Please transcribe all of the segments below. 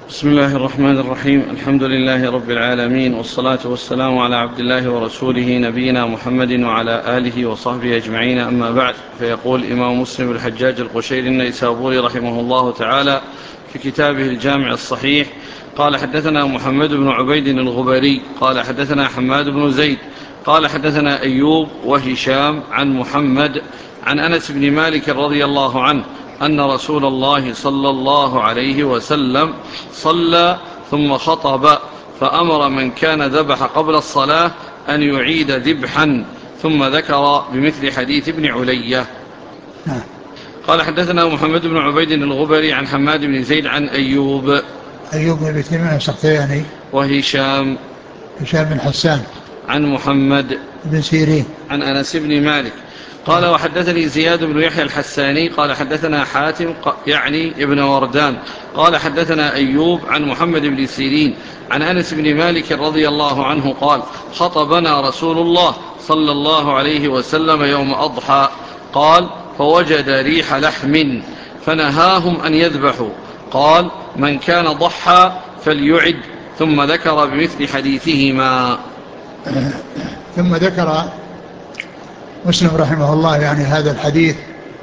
بسم الله الرحمن الرحيم. الحمد لله رب العالمين، والصلاة والسلام على عبد الله ورسوله نبينا محمد وعلى آله وصحبه أجمعين، أما بعد. فيقول إمام مسلم الحجاج القشيري النيسابوري رحمه الله تعالى في كتابه الجامع الصحيح: قال حدثنا محمد بن عبيد الغبري قال حدثنا حماد بن زيد قال حدثنا أيوب وهشام عن محمد عن أنس بن مالك رضي الله عنه أن رسول الله صلى الله عليه وسلم صلى ثم خطب فأمر من كان ذبح قبل الصلاة أن يعيد ذبحا، ثم ذكر بمثل حديث ابن علية. قال حدثنا محمد بن عبيد الغبري عن حماد بن زيد عن أيوب بن تيمية السختياني وهشام بن حسان عن محمد بن سيرين عن أنس بن مالك قال وحدثني زياد بن يحيى الحساني قال حدثنا حاتم يعني ابن وردان قال حدثنا أيوب عن محمد بن سيرين عن أنس بن مالك رضي الله عنه قال خطبنا رسول الله صلى الله عليه وسلم يوم أضحى، قال فوجد ريح لحم فنهاهم أن يذبحوا، قال من كان ضحى فليعد، ثم ذكر بمثل حديثهما. ثم ذكر مسلم رحمه الله يعني هذا الحديث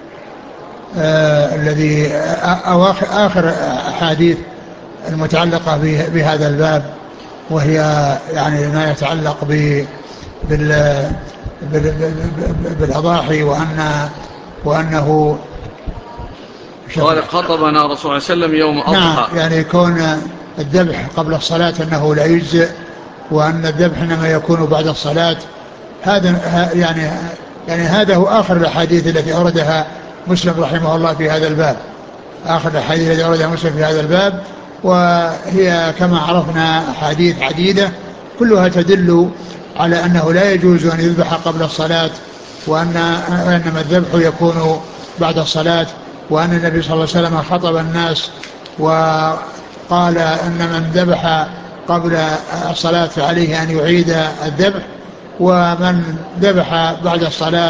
الذي آخر أحاديث المتعلقة بهذا الباب، وهي يعني ما يتعلق بالأضاحي وأنه قال خطبنا رسول الله صلى الله عليه وسلم يوم أضحى. نعم، يعني كون الذبح قبل الصلاة أنه لا يجزئ، وأن الذبح إنما يكون بعد الصلاة. هذا يعني هذا هو آخر الأحاديث التي أوردها مسلم رحمه الله في هذا الباب، آخر الأحاديث التي أوردها مسلم في هذا الباب، وهي كما عرفنا أحاديث عديدة كلها تدل على أنه لا يجوز أن يذبح قبل الصلاة، وإنما الذبح يكون بعد الصلاة، وأن النبي صلى الله عليه وسلم خطب الناس وقال أن من ذبح قبل الصلاة فعليه أن يعيد الذبح، ومن ذبح بعد الصلاة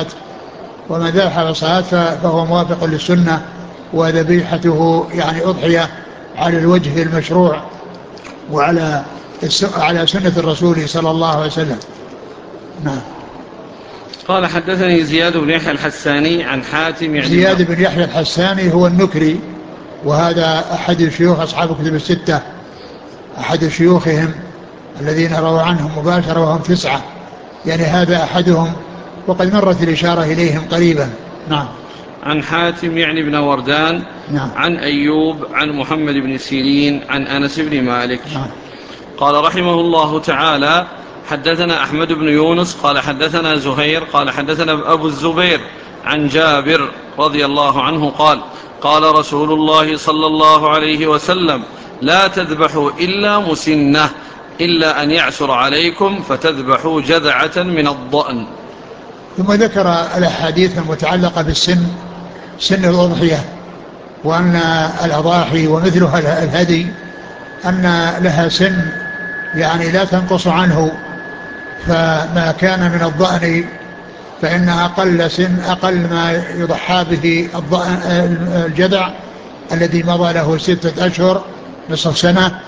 فهو موافق للسنة، وذبيحته يعني أضحية على الوجه المشروع وعلى سنة الرسول صلى الله عليه وسلم. نعم. قال حدثني زياد بن يحيى الحساني عن حاتم يعني زياد بن يحيى الحساني هو النكري، وهذا أحد شيوخ أصحاب الكتب الستة، أحد شيوخهم الذين رووا عنهم مباشرة وهم 9، يعني هذا أحدهم، وقد مرت الإشارة إليهم قريبا. نعم. عن حاتم يعني بن وردان. نعم. عن أيوب عن محمد بن سيرين عن أنس بن مالك. نعم. قال رحمه الله تعالى حدثنا أحمد بن يونس قال حدثنا زهير قال حدثنا أبو الزبير عن جابر رضي الله عنه قال قال رسول الله صلى الله عليه وسلم لا تذبحوا إلا مسنة، إلا أن يعسر عليكم فتذبحوا جذعة من الضأن. ثم ذكر الأحاديث المتعلقة بالسن، سن الأضحية، وأن الأضاحي ومثلها الهدي أن لها سن يعني لا تنقص عنه، فما كان من الضأن فإن أقل ما يضحى به الجذع الذي مضى له 6 أشهر نصف سنة،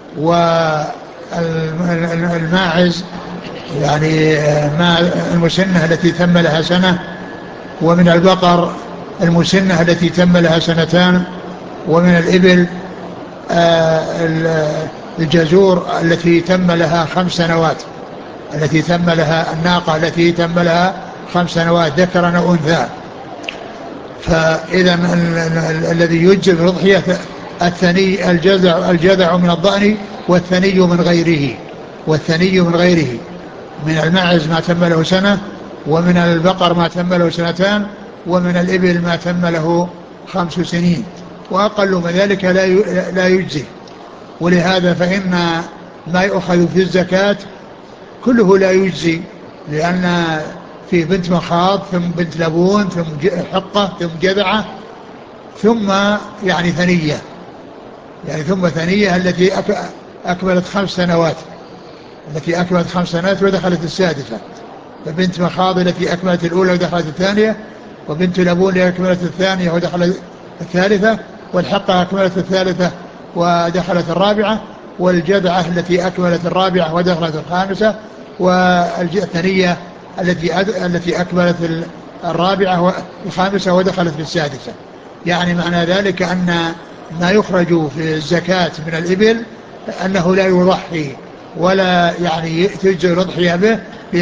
والماعز يعني المسنة التي تم لها سنة، ومن البقر المسنة التي تم لها 2 سنين، ومن الإبل الجزور التي تم لها 5 سنوات، التي تم لها الناقة التي تم لها 5 سنوات ذكرا أو أنثى. فإذا الذي يجزئ في الأضحية الثني الجذع من الضأن والثني من غيره، من الماعز ما تم له 1 سنة، ومن البقر ما تم له 2 سنين، ومن الإبل ما تم له 5 سنين، وأقل من ذلك لا يجزي. ولهذا فإن ما يؤخذ في الزكاة كله لا يجزي، لأن في بنت مخاض ثم بنت لبون ثم حقة ثم جذعة ثم يعني ثنية، ثم ثنية التي أكملت 5 سنوات، ودخلت 6. فبنت مخاض التي أكملت الأولى ودخلت 2، وبنت لبون التي أكملت 2 ودخلت 3، والحقة أكملت 3 ودخلت الرابعة، والجذعة التي أكملت الرابعة ودخلت الخامسة، والثنية التي أكملت الرابعة والخامسة ودخلت في السادسة. يعني معنى ذلك أن ما يخرج في الزكاة من الإبل أنه لا يضحي ولا يعني تجزئ الأضحية به،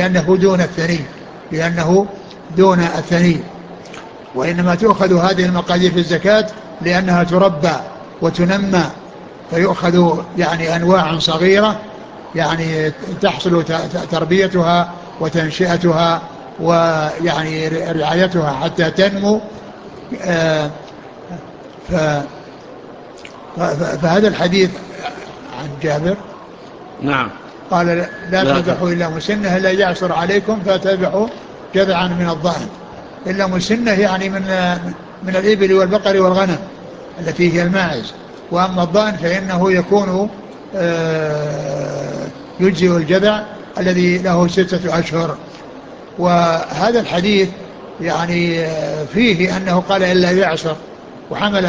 لأنه دون الثني، وإنما تؤخذ هذه المقادير في الزكاة لأنها تربى وتنمى، فيؤخذ يعني أنواع صغيرة يعني تحصل تربيتها وتنشئتها ويعني رعايتها حتى تنمو. فهذا الحديث عن جابر نعم قال لا تذبحوا إلا مسنة إلا يعصر عليكم فتذبحوا جذعا من الضأن. إلا مسنة يعني من الإبل والبقر والغنم التي هي الماعز، وأما الضأن فإنه يكون يجزئ الجذع الذي له 6 أشهر. وهذا الحديث يعني فيه أنه قال إلا يعصر، وحمل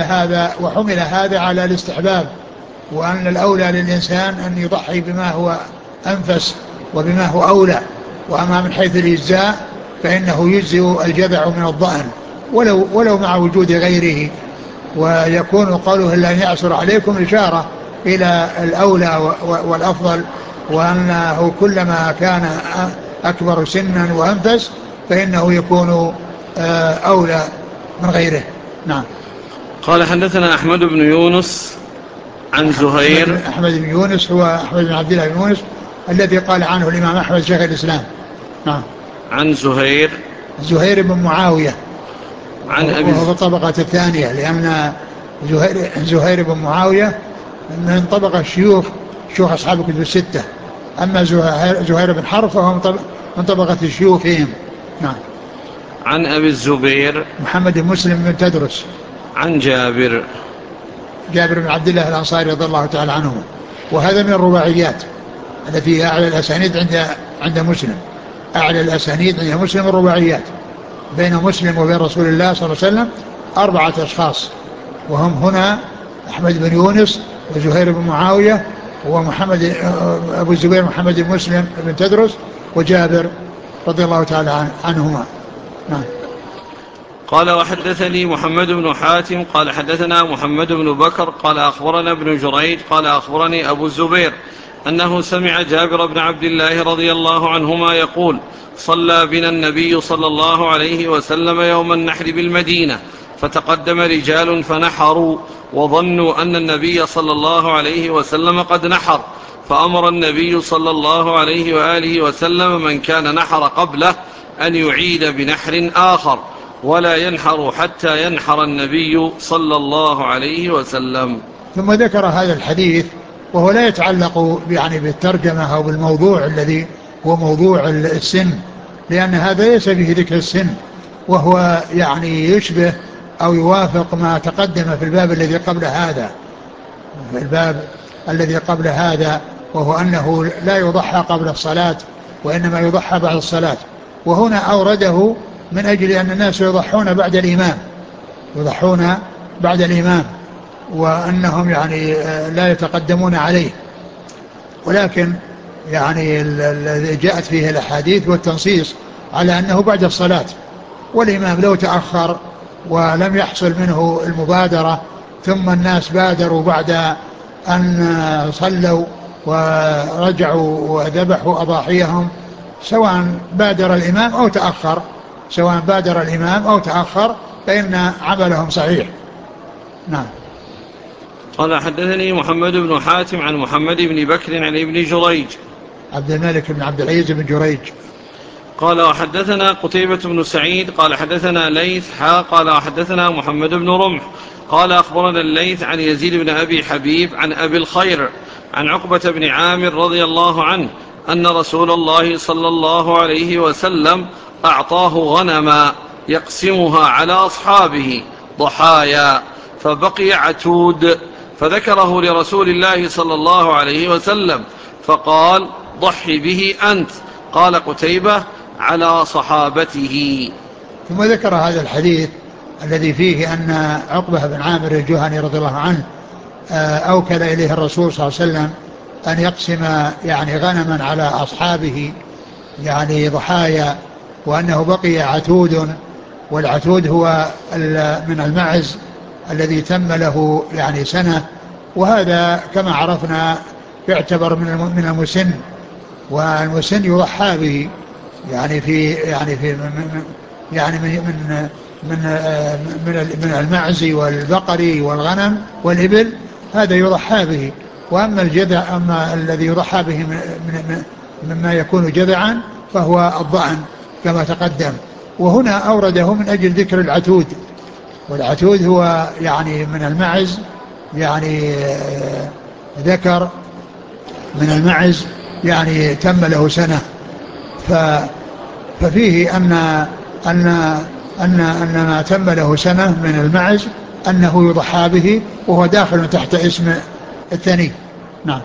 هذا على الاستحباب، وأن الأولى للإنسان أن يضحي بما هو أنفس وبما هو أولى. وأما من حيث الإجزاء فإنه يجزئ الجذع من الضأن ولو مع وجود غيره. ويكون قوله إلا أن يعصر عليكم إشارة إلى الأولى والأفضل، وأنه كلما كان أكبر سنا وأنفس فإنه يكون أولى من غيره. نعم. قال حدثنا أحمد بن يونس عن زهير. أحمد بن يونس هو أحمد بن عبد الله بن يونس الذي قال عنه الإمام أحمد شيخ الإسلام. نعم. عن زهير بن معاوية عن أبي وهو الطبقة الثانية، لأن زهير بن معاوية من طبقة شيوخ أصحاب الكتب الستة. أما زهير بن حرب فهو من طبقة شيوخهم. نعم. عن أبي الزبير محمد بن مسلم بن تدرس. عن جابر بن عبد الله الأنصاري رضي الله تعالى عنه. وهذا من الرباعيات التي هي أعلى الأسانيد عند مسلم. أعلى الأسانيد عند مسلم الرباعيات، بين مسلم وبين رسول الله صلى الله عليه وسلم 4 أشخاص، وهم هنا أحمد بن يونس وزهير بن معاوية ومحمد أبو الزبير محمد بن مسلم بن تدرس وجابر رضي الله تعالى عنهما. نعم. قال وحدثني محمد بن حاتم قال حدثنا محمد بن بكر قال أخبرنا ابن جريج قال أخبرني أبو الزبير أنه سمع جابر بن عبد الله رضي الله عنهما يقول صلى بنا النبي صلى الله عليه وسلم يوم النحر بالمدينة، فتقدم رجال فنحروا وظنوا أن النبي صلى الله عليه وسلم قد نحر، فأمر النبي صلى الله عليه وآله وسلم من كان نحر قبله أن يعيد بنحر آخر ولا ينحر حتى ينحر النبي صلى الله عليه وسلم. ثم ذكر هذا الحديث وهو لا يتعلق يعني بالترجمة أو بالموضوع الذي هو موضوع السن، لأن هذا ليس فيه ذكر السن، وهو يعني يشبه أو يوافق ما تقدم في الباب الذي قبل هذا، وهو أنه لا يضحى قبل الصلاة وإنما يضحى بعد الصلاة. وهنا أورده من أجل أن الناس يضحون بعد الإمام وأنهم يعني لا يتقدمون عليه، ولكن يعني الذي جاءت فيه الأحاديث والتنصيص على أنه بعد الصلاة، والإمام لو تأخر ولم يحصل منه المبادرة ثم الناس بادروا بعد أن صلوا ورجعوا وذبحوا أضاحيهم، سواء بادر الإمام أو تأخر فإن عملهم صحيح. نعم. قال حدثني محمد بن حاتم عن محمد بن بكر عن ابن جريج عبد الملك بن عبد العزيز بن جريج. قال وحدثنا قتيبة بن سعيد قال حدثنا ليث قال وحدثنا محمد بن رمح قال أخبرنا الليث عن يزيد بن أبي حبيب عن أبي الخير عن عقبة بن عامر رضي الله عنه أن رسول الله صلى الله عليه وسلم أعطاه غنما يقسمها على أصحابه ضحايا، فبقي عتود، فذكره لرسول الله صلى الله عليه وسلم فقال ضحي به أنت. قال قتيبة على صحابته. ثم ذكر هذا الحديث الذي فيه أن عقبة بن عامر الجهني رضي الله عنه أوكل إليه الرسول صلى الله عليه وسلم أن يقسم يعني غنما على أصحابه يعني ضحايا، وأنه بقي عتود، والعتود هو من المعز الذي تم له يعني سنة، وهذا كما عرفنا يعتبر من المسن، والمسن يضحى به يعني في يعني في يعني من المعز والبقر والغنم والإبل، هذا يضحى به. وأما الجذع، أما الذي يضحى به مما يكون جذعا فهو الضأن كما تقدم. وهنا أورده من أجل ذكر العتود، والعتود هو يعني من المعز، يعني ذكر من المعز يعني تم له سنة. ففيه أن أن ما تم له سنة من المعز أنه يضحى به، وهو داخل تحت اسم الثاني. نعم.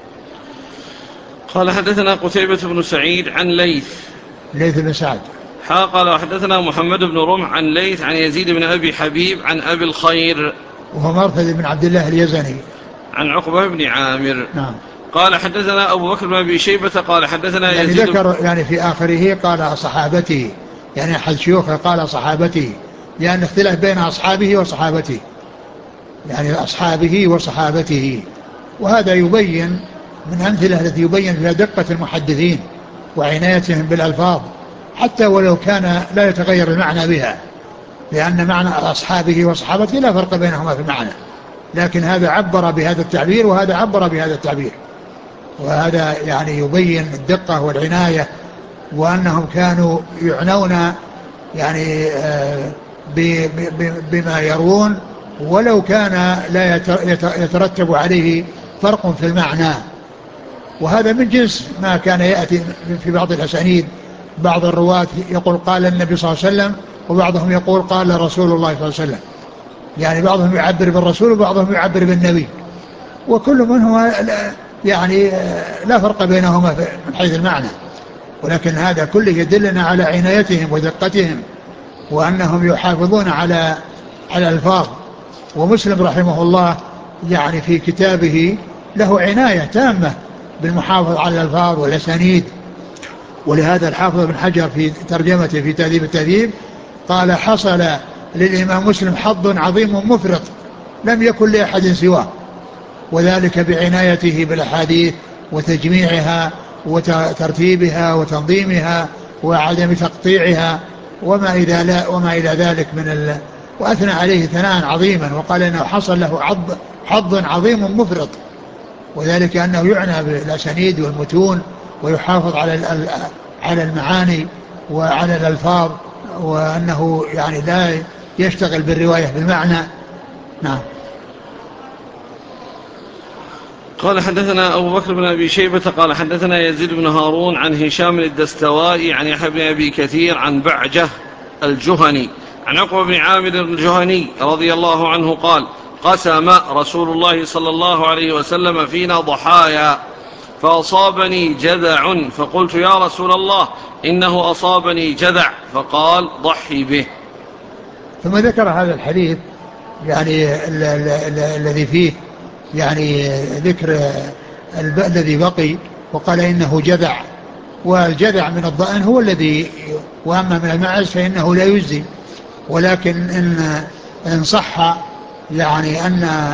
قال حدثنا قتيبة بن سعيد عن ليث بن سعد. قال وحدثنا محمد بن رمح عن ليث عن يزيد بن أبي حبيب عن أبي الخير وهو مرثد بن عبد الله اليزني عن عقبة بن عامر. نعم. قال حدثنا أبو بكر بن أبي شيبة قال حدثنا يعني يزيد ذكر يعني في آخره قال صحابته، يعني أحد شيوخه قال صحابته، لأن اختلاف بين أصحابه وصحابته، يعني أصحابه وصحابته. وهذا يبين من أمثلة التي يبين فيها دقة المحدثين وعنايتهم بالألفاظ، حتى ولو كان لا يتغير المعنى بها، لأن معنى أصحابه وصحابته لا فرق بينهما في المعنى، لكن هذا عبر بهذا التعبير وهذا عبر بهذا التعبير، وهذا يعني يبين الدقة والعناية، وأنهم كانوا يعنون يعني بما يروون، ولو كان لا يترتب عليه فرق في المعنى. وهذا من جنس ما كان يأتي في بعض الأسانيد، بعض الرواة يقول قال النبي صلى الله عليه وسلم، وبعضهم يقول قال رسول الله صلى الله عليه وسلم، يعني بعضهم يعبر بالرسول وبعضهم يعبر بالنبي، وكل منهما يعني لا فرق بينهما من حيث المعنى، ولكن هذا كله يدلنا على عنايتهم ودقتهم، وأنهم يحافظون على الألفاظ. ومسلم رحمه الله يعني في كتابه له عناية تامة بالمحافظة على الألفاظ والأسانيد، ولهذا الحافظ بن حجر في ترجمته في تهذيب التهذيب قال حصل للإمام مسلم حظ عظيم مفرط لم يكن لأحد سواه، وذلك بعنايته بالأحاديث وتجميعها وترتيبها وتنظيمها وعدم تقطيعها وما إلى ذلك وأثنى عليه ثناء عظيما، وقال إنه حصل له حظ عظيم مفرط، وذلك أنه يعنى بالأسانيد والمتون ويحافظ على المعاني وعلى الألفاظ، وأنه يعني لا يشتغل بالرواية بالمعنى. نعم. قال حدثنا أبو بكر بن أبي شيبة قال حدثنا يزيد بن هارون عن هشام الدستوائي عن يحيى بن أبي كثير عن بعجة الجهني عن عقبة بن عامر الجهني رضي الله عنه قال قسم رسول الله صلى الله عليه وسلم فينا ضحايا فأصابني جذع فقلت يا رسول الله إنه أصابني جذع، فقال ضحي به. ثم ذكر هذا الحديث يعني الذي فيه يعني ذكر الذي بقي، وقال إنه جذع، والجذع من الضأن هو الذي، وأما من المعز فإنه لا يجزي، ولكن إن صح يعني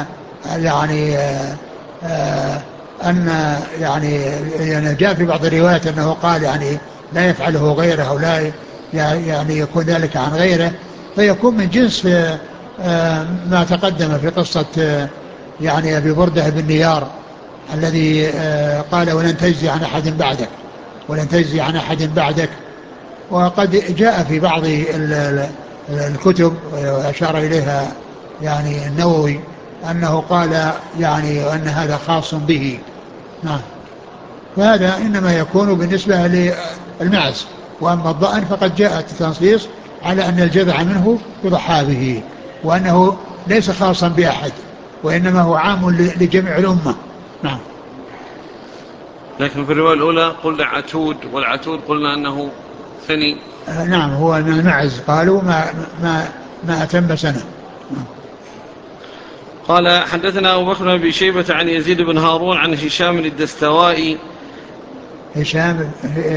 أن يعني جاء في بعض الروايات أنه قال يعني لا يفعله غيره أو لا يعني يكون ذلك عن غيره، فيكون من جنس ما تقدم في قصة يعني أبي بردة بن نيار الذي قال ولن تجزي عن أحد بعدك، ولن تجزي عن أحد بعدك. وقد جاء في بعض الكتب وأشار إليها يعني النووي أنه قال يعني أن هذا خاص به. نعم. فهذا إنما يكون بالنسبة للمعز، وأما الضأن فقد جاء التنصيص على أن الجذع منه يضحى به، وأنه ليس خاصا بأحد، وإنما هو عام لجميع الأمة. نعم. لكن في الرواية الأولى قلنا عتود، والعتود قلنا أنه ثني. نعم، هو من المعز، قالوا ما أتم سنة. قال حدثنا أبو بكر بن أبي شيبة عن يزيد بن هارون عن هشام الدستوائي. هشام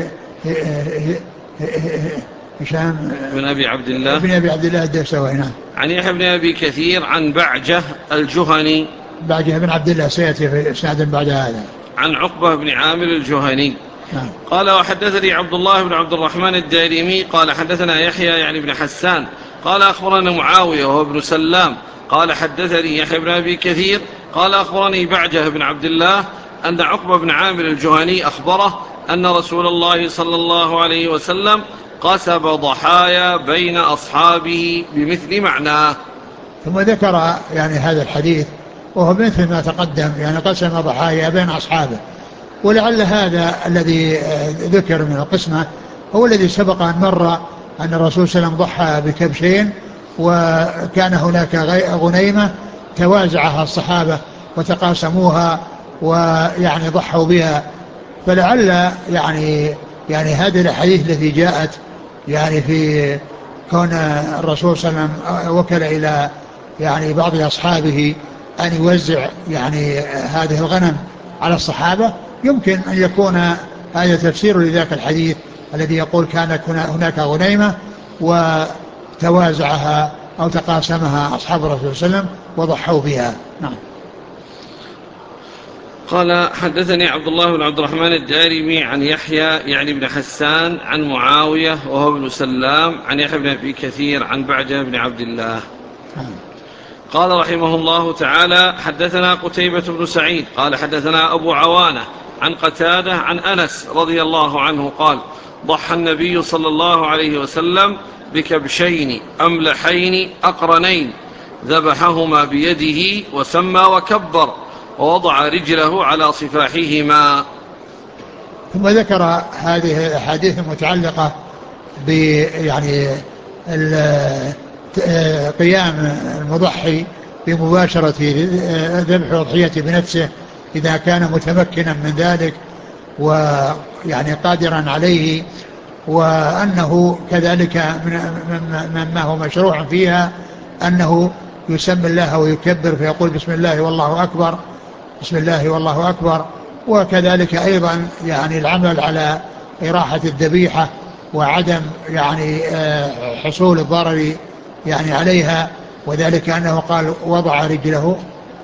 بن أبي عبد الله ابن أبي عبد الله الدستوائي. نعم. عن يحيى بن أبي كثير عن بعجة الجهني. بعجة بن عبد الله سيأتي في إسناد بعد هذا. عن عقبة بن عامر الجهني. نعم. قال وحدثني عبد الله بن عبد الرحمن الدارمي قال حدثنا يحيى يعني بن حسان قال أخبرنا معاوية وهو ابن سلام قال حدثني يحيى بن أبي كثير قال أخبرني بعجة بن عبد الله أن عقبة بن عامر الجهني أخبره أن رسول الله صلى الله عليه وسلم قسم ضحايا بين أصحابه بمثل معناه. ثم ذكر يعني هذا الحديث وهو مثل ما تقدم، يعني قسم ضحايا بين أصحابه، ولعل هذا الذي ذكر من القسمة هو الذي سبق أن مر أن الرسول صلى الله عليه وسلم ضحى بكبشين وكان هناك غنيمة توازعها الصحابة وتقاسموها ويعني ضحوا بها. فلعل يعني هذه الحديث التي جاءت يعني في كون الرسول صلى الله عليه وسلم وكل إلى يعني بعض أصحابه أن يوزع يعني هذه الغنم على الصحابة، يمكن أن يكون هذا تفسير لذاك الحديث الذي يقول كانت هناك غنيمة وتوازعها أو تقاسمها أصحاب الرسول صلى الله عليه وسلم وضحوا بها. نعم. قال حدثني عبد الله بن عبد الرحمن الدارمي عن يحيى يعني بن حسان عن معاوية وهو ابن سلام عن يحيى بن أبي كثير عن بعجة بن عبد الله. قال رحمه الله تعالى حدثنا قتيبة بن سعيد قال حدثنا أبو عوانة عن قتادة عن أنس رضي الله عنه قال ضحى النبي صلى الله عليه وسلم بكبشين أملحين أقرنين ذبحهما بيده وسمى وكبر ووضع رجله على صفاحهما. ثم ذكر هذه الأحاديث المتعلقة يعني قيام المضحي بمباشرة ذبح وضحيته بنفسه إذا كان متمكنا من ذلك ويعني قادرا عليه، وأنه كذلك مما هو مشروع فيها أنه يسمي الله ويكبر فيقول بسم الله والله أكبر بسم الله والله أكبر، وكذلك أيضا يعني العمل على إراحة الذبيحة وعدم يعني حصول الضرر يعني عليها، وذلك أنه قال وضع رجله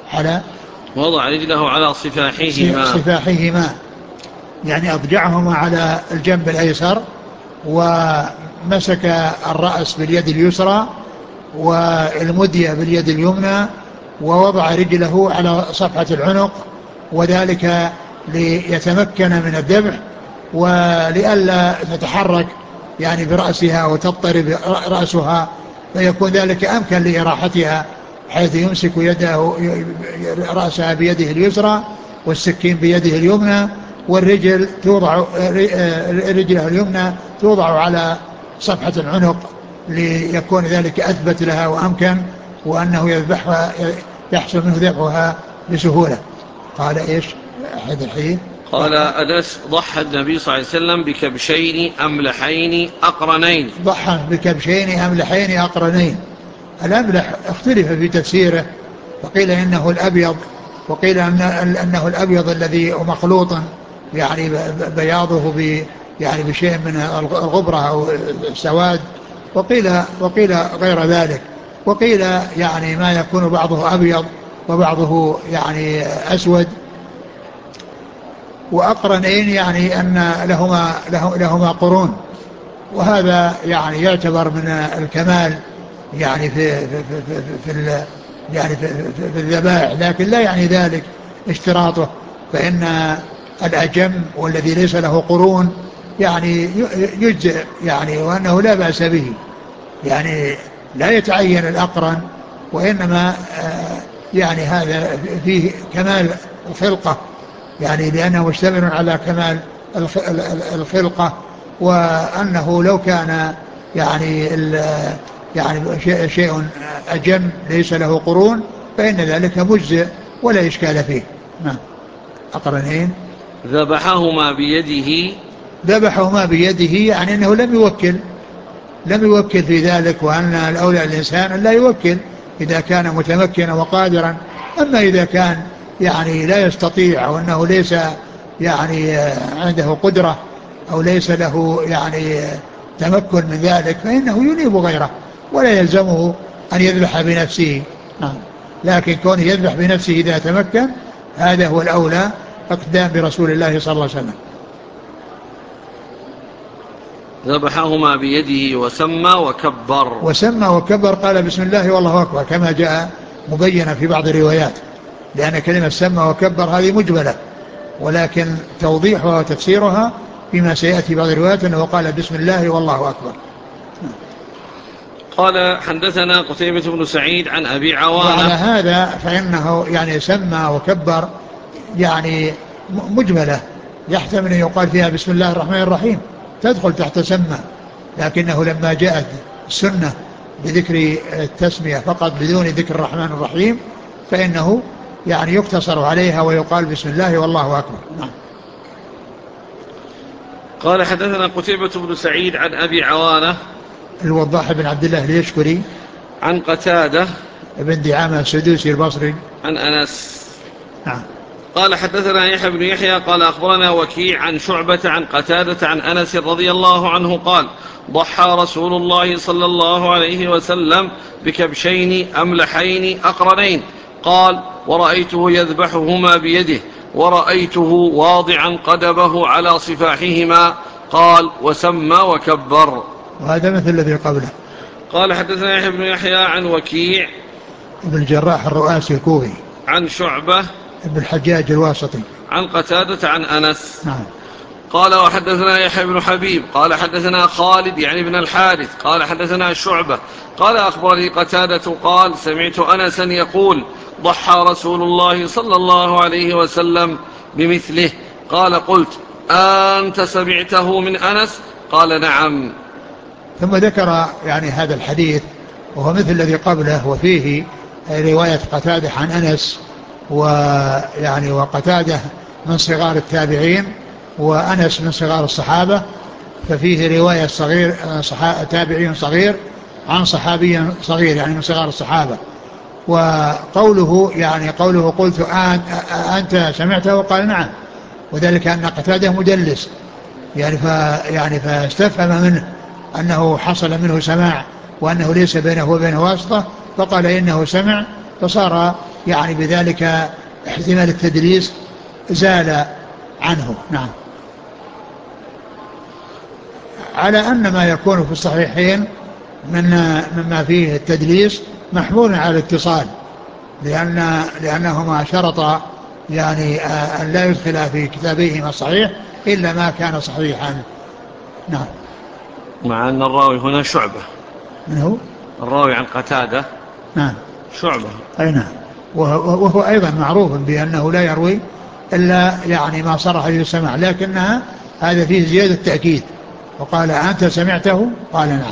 على صفاحهما يعني أضجعهما على الجنب الأيسر ومسك الرأس باليد اليسرى والمدية باليد اليمنى ووضع رجله على صفحة العنق، وذلك ليتمكن من الذبح ولئلا تتحرك يعني برأسها وتضطرب رأسها، فيكون ذلك أمكن لإراحتها حيث يمسك رأسها بيده اليسرى والسكين بيده اليمنى والرجل رجلها اليمنى توضع على صفحة العنق ليكون ذلك أثبت لها وأمكن، وأنه يذبحها يحصل منه ذبحها بسهولة. قال إيش أحد الحين؟ قال أنس ضحى النبي صلى الله عليه وسلم بكبشين أملحين أقرنين. ضحى بكبشين أملحين أقرنين. الأملح اختلف في تفسيره، وقيل إنه الأبيض، وقيل أنه الأبيض الذي مخلوط يعني بياضه يعني بشيء من الغبرة أو السواد، وقيل غير ذلك، وقيل يعني ما يكون بعضه أبيض وبعضه يعني أسود. وأقرنين يعني أن لهما قرون، وهذا يعني يعتبر من الكمال يعني في الذبائح، لكن لا يعني ذلك اشتراطه، فإن الأجم والذي ليس له قرون يعني يجزئ يعني، وأنه لا بأس به، يعني لا يتعين الأقرن، وإنما يعني هذا فيه كمال الخلقة يعني لأنه مشتمل على كمال الخلقة، وأنه لو كان يعني شيء أجم ليس له قرون فإن ذلك مجزئ ولا إشكال فيه. نعم. أقرنين ذبحهما بيده يعني أنه لم يوكل في ذلك، وأن الأولى الإنسان أن لا يوكل إذا كان متمكنا وقادرا أما إذا كان يعني لا يستطيع أو أنه ليس يعني عنده قدرة أو ليس له يعني تمكن من ذلك فإنه ينيب غيره ولا يلزمه أن يذبح بنفسه. نعم. لكن كونه يذبح بنفسه إذا تمكن هذا هو الأولى اقتداء برسول الله صلى الله عليه وسلم. ذبحهما بيده وسمى وكبر قال بسم الله والله أكبر كما جاء مبينا في بعض الروايات، لأن كلمة سمى وكبر هذه مجملة، ولكن توضيحها وتفسيرها فيما سيأتي بعض الروايات أنه قال بسم الله والله أكبر. قال حدثنا قتيبة بن سعيد عن أبي عوانة. وعلى هذا فإنه يعني سمى وكبر يعني مجملة يحتمل أن يقال فيها بسم الله الرحمن الرحيم تدخل تحت سمى، لكنه لما جاءت السنة بذكر التسمية فقط بدون ذكر الرحمن الرحيم فإنه يعني يقتصر عليها ويقال بسم الله والله أكبر. نعم. قال حدثنا قتيبة بن سعيد عن أبي عوانة الوضاح بن عبد الله اليشكري عن قتادة بن دعامة السدوسي البصري عن أنس. نعم. قال حدثنا يحيى بن يحيى قال أخبرنا وكيع عن شعبة عن قتادة عن أنس رضي الله عنه قال ضحى رسول الله صلى الله عليه وسلم بكبشين أملحين أقرنين قال ورأيته يذبحهما بيده ورأيته واضعا قدبه على صفاحهما قال وسمى وكبر. وهذا مثل الذي قبله. قال حدثنا يحيى بن يحيى عن وكيع بن الجراح الرؤاسي الكوفي عن شعبة بن الحجاج الواسطي عن قتادة عن أنس. نعم. قال وحدثنا يحيى بن حبيب قال حدثنا خالد يعني بن الحارث قال حدثنا شعبة قال أخبرني قتادة قال سمعت أنسا يقول ضحى رسول الله صلى الله عليه وسلم بمثله. قال قلت أنت سمعته من أنس؟ قال نعم. ثم ذكر يعني هذا الحديث وهو مثل الذي قبله وفيه رواية قتادة عن أنس، ويعني وقتادة من صغار التابعين وأنس من صغار الصحابة، ففيه رواية صغير تابعي صغير عن صحابي صغير يعني من صغار الصحابة. وقوله يعني قوله قلت أنت سمعته؟ قال نعم، وذلك أن قتادة مدلس يعني فاستفهم منه أنه حصل منه سماع وأنه ليس بينه وبينه واسطة، فقال إنه سمع، فصار يعني بذلك احتمال التدليس زال عنه. نعم. على أن ما يكون في الصحيحين مما فيه التدليس محمول على الاتصال، لأنهما شرط يعني أن لا يدخل في كتابيهما الصحيح إلا ما كان صحيحا. نعم. مع أن الراوي هنا شعبة. من هو؟ الراوي عن قتادة. نعم. شعبة. أي نعم. وهو أيضا معروف بأنه لا يروي إلا يعني ما صرح به السماع، لكنها هذا فيه زيادة تأكيد. وقال أنت سمعته؟ قال نعم.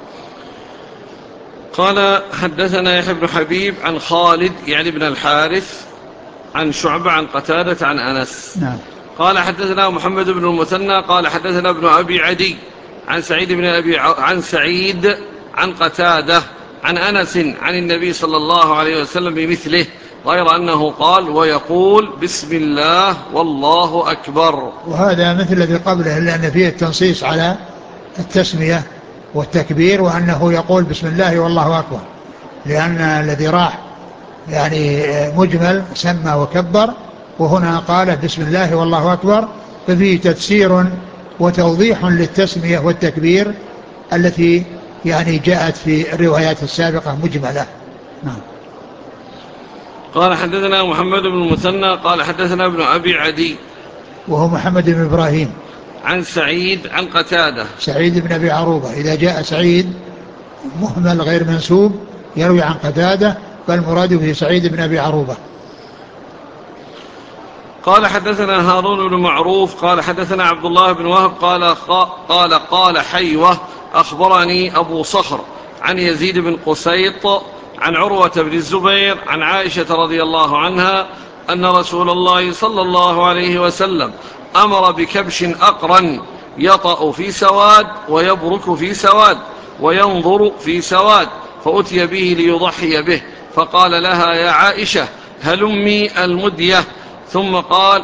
قال حدثنا يحيى بن حبيب عن خالد يعني بن الحارث عن شعبة عن قتادة عن أنس. نعم. قال حدثنا محمد بن المثنى قال حدثنا ابن أبي عدي عن سعيد عن قتادة عن أنس عن النبي صلى الله عليه وسلم بمثله، غير أنه قال ويقول بسم الله والله أكبر. وهذا مثل الذي قبله لأن فيه التنصيص على التسمية والتكبير وأنه يقول بسم الله والله أكبر، لأن الذي راح يعني مجمل سمى وكبر، وهنا قال بسم الله والله أكبر، ففيه تفسير وتوضيح للتسمية والتكبير التي يعني جاءت في الروايات السابقة مجملة. نعم. قال حدثنا محمد بن المثنى قال حدثنا ابن أبي عدي وهو محمد بن إبراهيم عن سعيد عن قتادة. سعيد بن أبي عروبة، إذا جاء سعيد مهمل غير منسوب يروي عن قتادة فالمراد به سعيد بن أبي عروبة. قال حدثنا هارون بن معروف قال حدثنا عبد الله بن وهب قال حيوة أخبرني أبو صخر عن يزيد بن قسيط عن عروة بن الزبير عن عائشة رضي الله عنها أن رسول الله صلى الله عليه وسلم أمر بكبش أقرن يطأ في سواد ويبرك في سواد وينظر في سواد، فأتي به ليضحي به، فقال لها يا عائشة هلمي المدية، ثم قال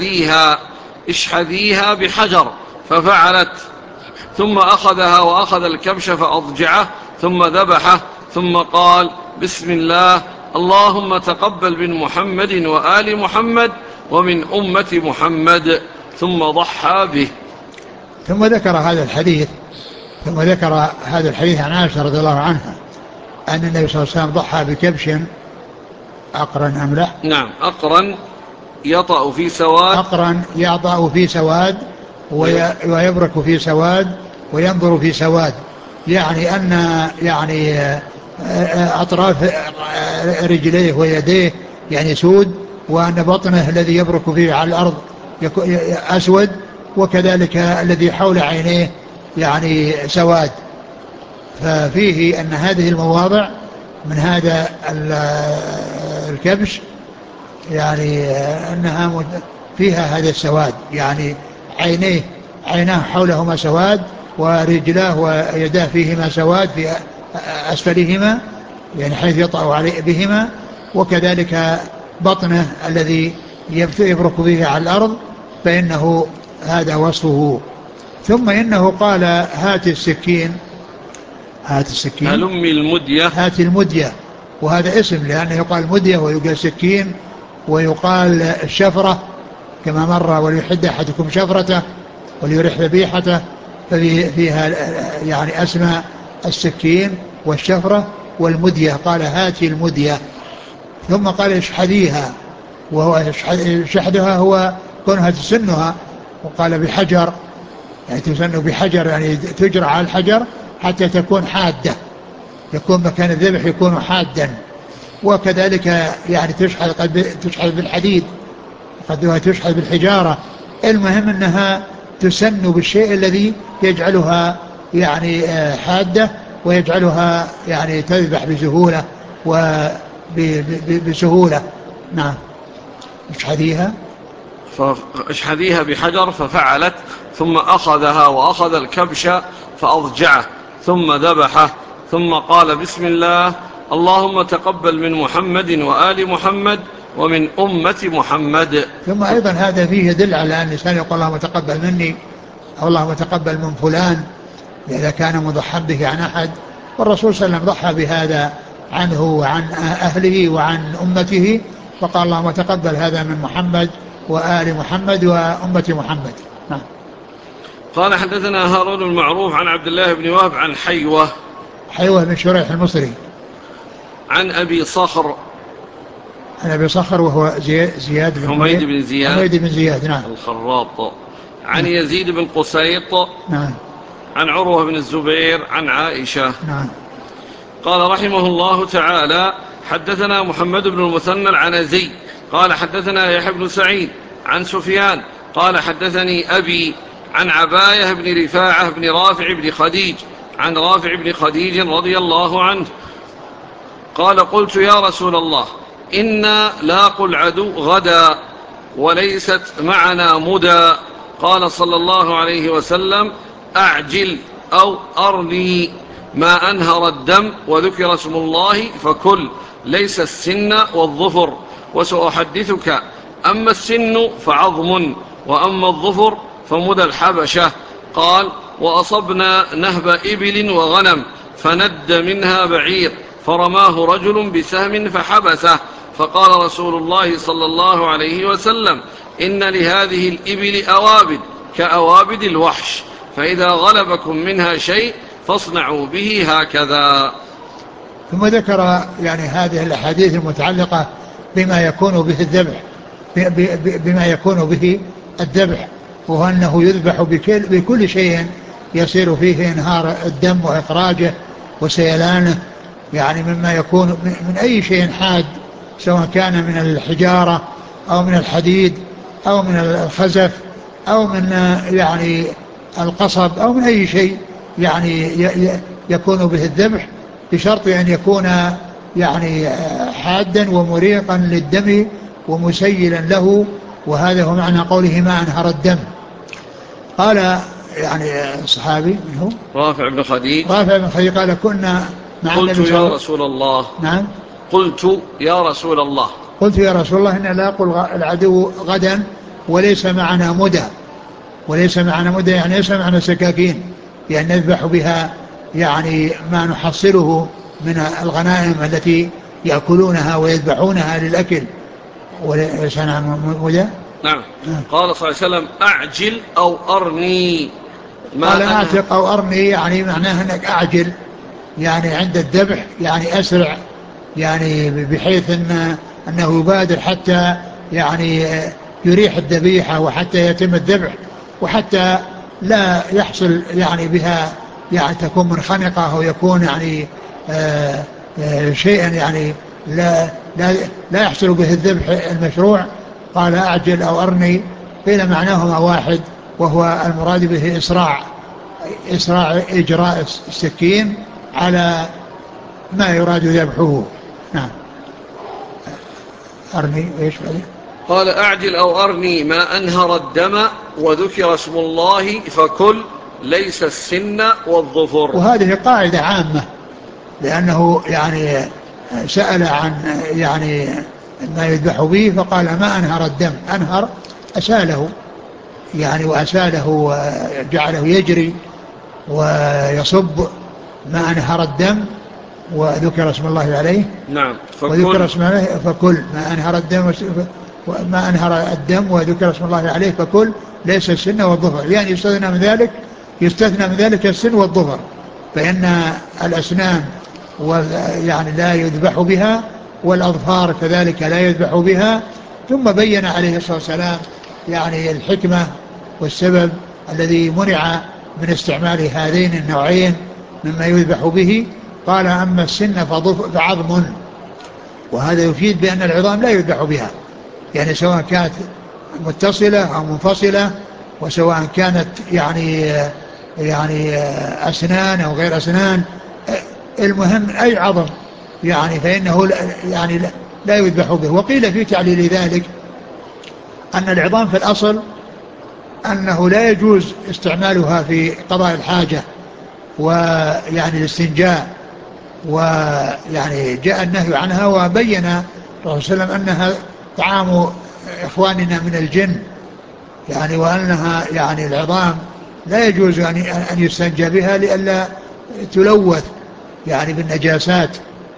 اشحذيها بحجر، ففعلت، ثم أخذها وأخذ الكبش فأضجعه، ثم ذبحه، ثم قال بسم الله اللهم تقبل من محمد وآل محمد ومن أمة محمد، ثم ضحى به. ثم ذكر هذا الحديث عن عائشة رضي الله عنها أن النبي صلى الله عليه وسلم ضحى بكبش أقرن أملح. نعم، أقرن يطأ في سواد، أقرن يطأ في سواد ويبرك في سواد وينظر في سواد، يعني أن يعني أطراف رجليه ويديه يعني سود، وأن بطنه الذي يبرك فيه على الأرض أسود، وكذلك الذي حول عينيه يعني سواد. ففيه أن هذه المواضع من هذا الكبش يعني أنها فيها هذا السواد، يعني عيناه حولهما سواد، ورجلاه ويداه فيهما سواد في أسفلهما، يعني حيث يطأ عليه بهما، وكذلك بطنه الذي يبرك به على الأرض، فإنه هذا وصفه. ثم إنه قال هات السكين هلمي المدية، هات المدية، وهذا اسم لأنه يقال مدية ويقال سكين ويقال الشفرة كما مر، وليحد أحدكم شفرته وليرح ذبيحته، فيها يعني أسماء السكين والشفرة والمدية. قال هاتي المدية، ثم قال اشحذيها، وهو شحذها هو كونها تسنها، وقال بحجر، يعني تسن بحجر يعني تجرى على الحجر حتى تكون حادة، يكون مكان الذبح يكون حادا. وكذلك يعني تشحذ بالحديد، قد تشحذ بالحجارة. المهم أنها تسن بالشيء الذي يجعلها يعني حادة، ويجعلها يعني تذبح بسهولة وبسهولة. نعم. اشحذيها بحجر، ففعلت، ثم أخذها وأخذ الكبش فأضجعه، ثم ذبحه، ثم قال بسم الله اللهم تقبل من محمد وآل محمد ومن أمة محمد. ثم أيضا هذا فيه يدل على أن الإنسان يقول اللهم تقبل مني أو اللهم تقبل من فلان إذا كان مضحى به عن أحد، والرسول صلى الله عليه وسلم ضحى بهذا عنه وعن أهله وعن أمته، فقال اللهم تقبل هذا من محمد وآل محمد وأمة محمد. نعم. قال حدثنا هارون المعروف عن عبد الله بن وهب عن حيوة بن شريح المصري، عن أبي صخر، عن أبي صخر وهو زياد بن حميد بن زياد نعم الخراط، عن يزيد بن قسيط، نعم، عن عروة بن الزبير عن عائشة. نعم. قال رحمه الله تعالى حدثنا محمد بن المثنى العنزي قال حدثنا يحيى بن سعيد عن سفيان قال حدثني أبي عن عباية بن رفاعة بن رافع بن خديج عن رافع بن خديج رضي الله عنه قال قلت يا رسول الله إنا لاقوا العدو غدا وليست معنا مدى، قال صلى الله عليه وسلم أعجل أو أرني ما أنهر الدم وذكر اسم الله فكل، ليس السن والظفر، وسأحدثك أما السن فعظم وأما الظفر فمدى الحبشة. قال وأصبنا نهب إبل وغنم فند منها بعير فرماه رجل بسهم فحبسه، فقال رسول الله صلى الله عليه وسلم إن لهذه الإبل أوابد كأوابد الوحش، فإذا غلبكم منها شيء فاصنعوا به هكذا. ثم ذكر يعني هذه الأحاديث المتعلقة بما يكون به الذبح، بما يكون به الذبح، وهو أنه يذبح بكل شيء يصير فيه انهار الدم وإخراجه وسيلانه، يعني مما يكون من أي شيء حاد، سواء كان من الحجارة أو من الحديد أو من الخزف أو من يعني القصب أو من أي شيء يعني يكون به الذبح، بشرط أن يكون يعني حادا ومريقا للدم ومسيلا له. وهذا هو معنى قوله ما أنهر الدم. قال يعني الصحابي منه رافع بن خديج قال كنا مع قلت النبي يا رسول الله. نعم. قلت يا رسول الله. قلت يا رسول الله إن لا أقول العدو غدا وليس معنا مدى، وليس معنا مدى يعني ليس معنا سكاكين يعني نذبح بها يعني ما نحصله من الغنائم التي يأكلونها ويذبحونها للأكل، وليس معنا مدى. نعم. قال صلى الله عليه وسلم أعجل أو أرني. قال أعتق أو أرني يعني معناه أنك أعجل يعني عند الذبح يعني أسرع يعني بحيث أنه يبادر حتى يعني يريح الذبيحة وحتى يتم الذبح وحتى لا يحصل يعني بها يعني تكون منخنقة أو يكون يعني شيئا يعني لا يحصل به الذبح المشروع. قال أعجل أو أرني قيل معناهما واحد وهو المراد به إسراع إجراء السكين على ما يراد ذبحه. نعم. أرني إيش بعدين؟ قال أعجل أو أرني ما أنهر الدم وذكر اسم الله فكل ليس السن والظفر. وهذه قاعدة عامة لأنه يعني سأل عن يعني ما يذبح به فقال ما أنهر الدم، أنهر أساله يعني وأساله وجعله يجري ويصب، ما أنهر الدم وذكر اسم الله عليه. نعم. وذكر اسم الله فكل ما أنهر الدم ما أنهر الدم وذكر اسم الله عليه فكل ليس السن والظفر يعني يستثنى من ذلك السن والظفر، فإن الأسنان يعني لا يذبح بها والأظفار كذلك لا يذبح بها. ثم بين عليه الصلاة والسلام يعني الحكمة والسبب الذي منع من استعمال هذين النوعين مما يذبح به. قال أما السن فعظم، وهذا يفيد بأن العظام لا يذبح بها يعني سواء كانت متصلة أو منفصلة وسواء كانت يعني أسنان أو غير أسنان، المهم أي عظم يعني فإنه يعني لا يذبح به. وقيل في تعليل ذلك أن العظام في الأصل أنه لا يجوز استعمالها في قضاء الحاجة ويعني الاستنجاء، ويعني جاء النهي عنها وبين الرسول صلى الله عليه وسلم أنها طعام إخواننا من الجن يعني وأنها يعني العظام لا يجوز أن يستنجى بها لئلا تلوث يعني بالنجاسات،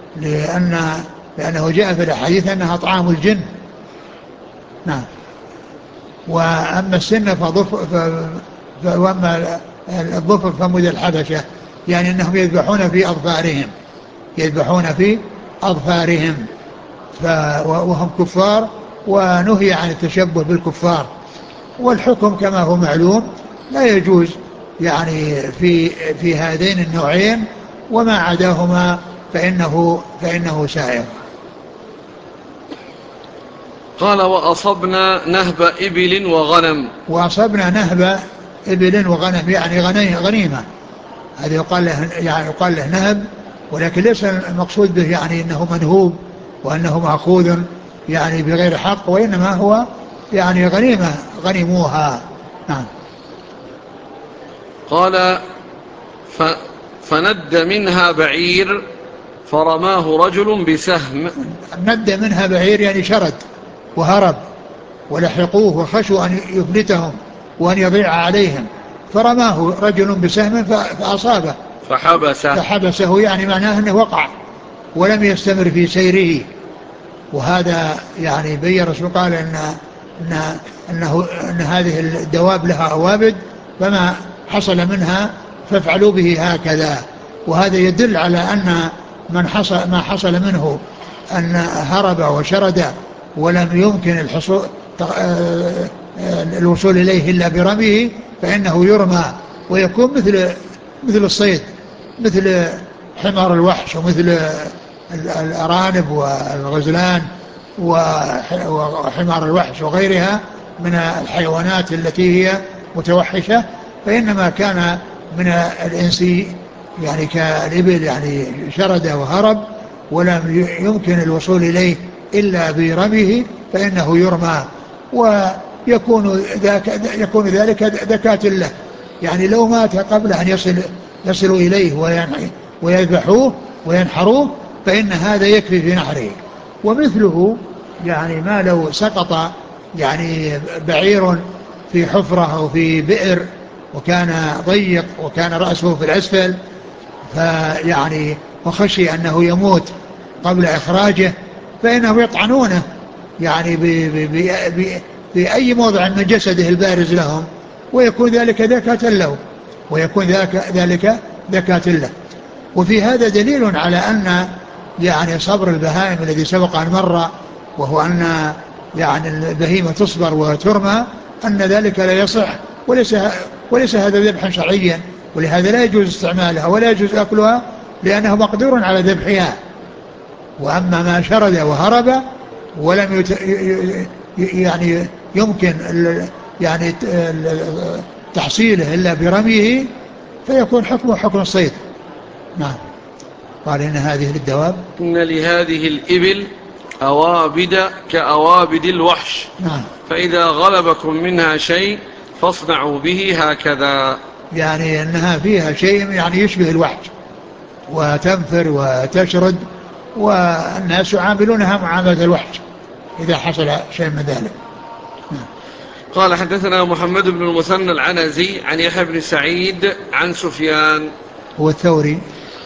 لأنه جاء في الحديث أنها طعام الجن. نعم. وأما السن وأما الظفر فمدى الحبشة يعني أنهم يذبحون في أظفارهم وهم كفار ونهي عن التشبه بالكفار. والحكم كما هو معلوم لا يجوز يعني في هذين النوعين وما عداهما فإنه سائر. قال وأصبنا نهب إبل وغنم. وأصبنا نهب إبل وغنم يعني غنيمة، هذا يقال له نهب، ولكن ليس المقصود به يعني أنه منهوب وأنه مأخوذ يعني بغير حق، وإنما هو يعني غنيمة غنموها. نعم. قال فند منها بعير فرماه رجل بسهم. ند منها بعير يعني شرد وهرب ولحقوه وخشوا أن يفلتهم وأن يضيع عليهم، فرماه رجل بسهم فأصابه فحبسه يعني معناه أنه وقع ولم يستمر في سيره. وهذا يعني بين الرسول قال إن هذه الدواب لها أوابد فما حصل منها فافعلوا به هكذا. وهذا يدل على أن ما حصل منه أن هرب وشرد ولم يمكن الوصول إليه إلا برميه فإنه يرمى ويكون مثل الصيد، مثل حمار الوحش ومثل الأرانب والغزلان وحمار الوحش وغيرها من الحيوانات التي هي متوحشة. فإنما كان من الإنس يعني كالإبل يعني شرد وهرب ولم يمكن الوصول إليه إلا برميه فإنه يرمى، ويكون ذلك ذكاة له يعني لو مات قبل أن يصل إليه ويذبحوه وينحروه فإن هذا يكفي في نحره. ومثله يعني ما لو سقط يعني بعير في حفرة أو في بئر وكان ضيق وكان رأسه في الأسفل، فيعني وخشي أنه يموت قبل إخراجه، فإنهم يطعنونه يعني بأي موضع من جسده البارز لهم، ويكون ذلك ذكاة له، ويكون ذلك ذكاة له. وفي هذا دليل على أن يعني صبر البهائم الذي سبق أن مر، وهو أن يعني البهيمة تصبر وترمى، أن ذلك لا يصح، وليس هذا ذبحا شرعيا، ولهذا لا يجوز استعمالها ولا يجوز أكلها، لأنه مقدور على ذبحها. وأما ما شرد وهرب ولم يعني يمكن يعني تحصيله إلا برميه، فيكون حكمه حكم الصيد. نعم. قال إن هذه للدواب، إن لهذه الإبل أوابد كأوابد الوحش. نعم. فإذا غلبكم منها شيء فاصنعوا به هكذا. يعني أنها فيها شيء يعني يشبه الوحش، وتنفر وتشرد، والناس يعاملونها معاملة الوحش إذا حصل شيء من ذلك. قال حدثنا محمد بن المثنى العنزي عن يحيى بن سعيد عن سفيان هو الثوري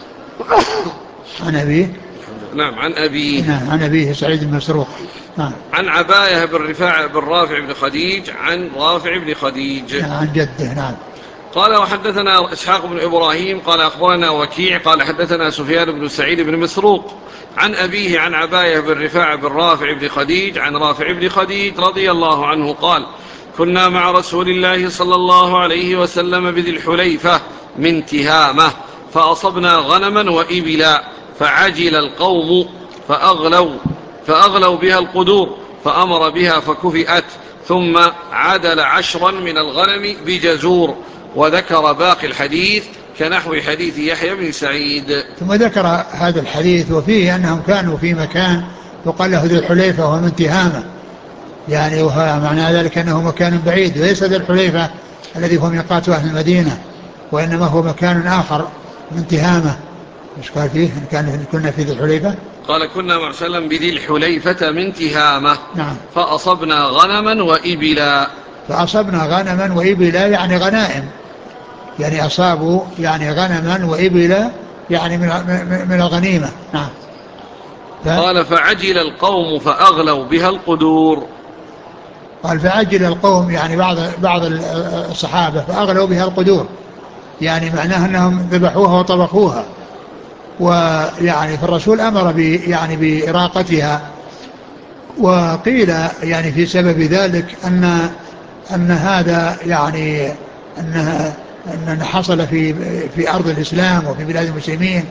عن أبيه. نعم عن أبيه. نعم عن أبيه سعيد بن مسروق. نعم. عن عباية بن رافع بن خديج عن رافع بن خديج. نعم عن جده. نعم. قال وحدثنا إسحاق بن إبراهيم قال أخبرنا وكيع قال حدثنا سفيان بن سعيد بن مسروق عن أبيه عن عباية بن رافع بن خديج عن رافع بن خديج رضي الله عنه قال كنا مع رسول الله صلى الله عليه وسلم بذي الحليفة من تهامة فأصبنا غنما وإبلا فعجل القوم فأغلوا بها القدور فأمر بها فكفئت ثم عدل 10 من الغنم بجزور وذكر باقي الحديث كنحو حديث يحيى بن سعيد. ثم ذكر هذا الحديث وفيه أنهم كانوا في مكان يقال له ذي الحليفة وهو من تهامة، يعني معنى ذلك أنه مكان بعيد، وليس ذي الحليفة الذي هو ميقات أهل المدينة، وإنما هو مكان آخر من تهامة. مش قال فيه كنا في ذي الحليفة؟ قال كنا مع سلم بذي الحليفة من تهامة. نعم. فأصبنا غنما وإبلا. فأصبنا غنما وإبلا يعني غنائم، يعني أصابوا يعني غنما وإبلا يعني من الغنيمة. نعم. قال فعجل القوم فأغلوا بها القدور. قال فعجل القوم يعني بعض الصحابة فأغلوا بها القدور، يعني معناه أنهم ذبحوها وطبخوها، ويعني فالرسول أمر يعني بإراقتها. وقيل يعني في سبب ذلك أن هذا يعني أن حصل في أرض الإسلام وفي بلاد المسلمين،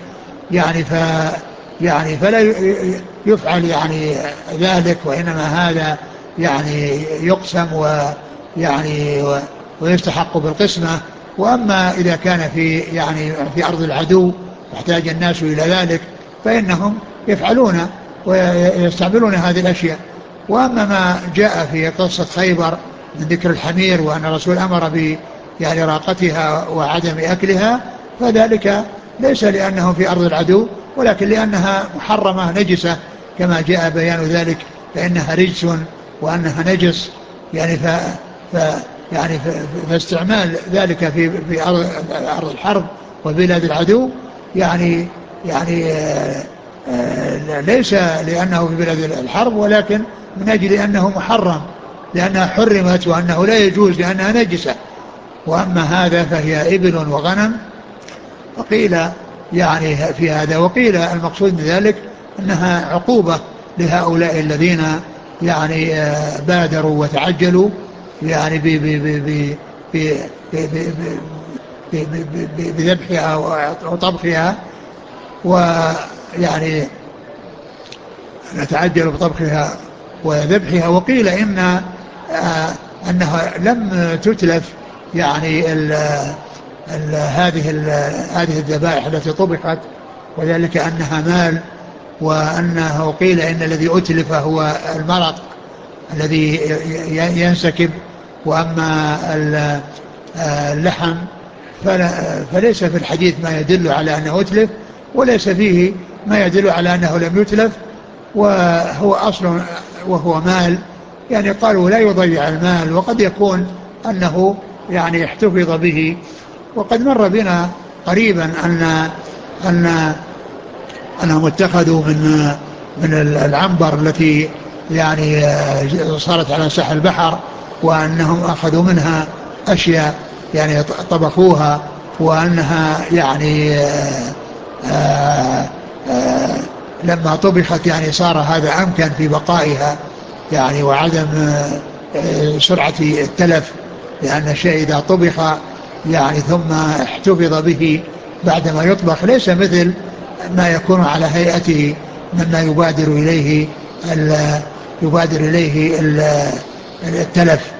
يعني فلا يفعل يعني ذلك، وإنما هذا يعني يقسم ويعني ويستحق بالقسمة. وأما إذا كان في أرض العدو يحتاج الناس إلى ذلك فإنهم يفعلون ويستعملون هذه الأشياء. وأما ما جاء في قصة خيبر من ذكر الحمير وأن الرسول أمر يعني راقتها وعدم أكلها، فذلك ليس لأنه في أرض العدو، ولكن لأنها محرمة نجسة كما جاء بيان ذلك، فإنها رجس وأنها نجس، يعني يعني فاستعمال ذلك في أرض الحرب وبلاد العدو يعني ليس لأنه في بلاد الحرب، ولكن من أجل أنه محرم لأنها حرمت وأنه لا يجوز لأنها نجسة. وأما هذا فهي إبل وغنم. وقيل يعني في هذا، وقيل المقصود من ذلك أنها عقوبة لهؤلاء الذين يعني بادروا وتعجلوا يعني بذبحها وطبخها، ويعني نتعجل بطبخها وذبحها. وقيل أنها لم تتلف يعني هذه الذبائح التي طبخت، وذلك أنها مال، وأنه قيل إن الذي أتلف هو المرق الذي ينسكب، وأما اللحم فليس في الحديث ما يدل على أنه أتلف، وليس فيه ما يدل على أنه لم يتلف. وهو أصل وهو مال، يعني قالوا لا يضيع المال، وقد يكون أنه يعني احتفظ به. وقد مر بنا قريبا أن أنهم اتخذوا من العنبر التي يعني صارت على ساحل البحر، وأنهم أخذوا منها أشياء يعني طبخوها، وأنها يعني آه، آه، لما طبخت يعني صار هذا أمكن في بقائها، يعني وعدم سرعة التلف، لأن الشيء إذا طبخ يعني ثم احتفظ به بعدما يطبخ ليس مثل ما يكون على هيئته مما يبادر إليه التلف.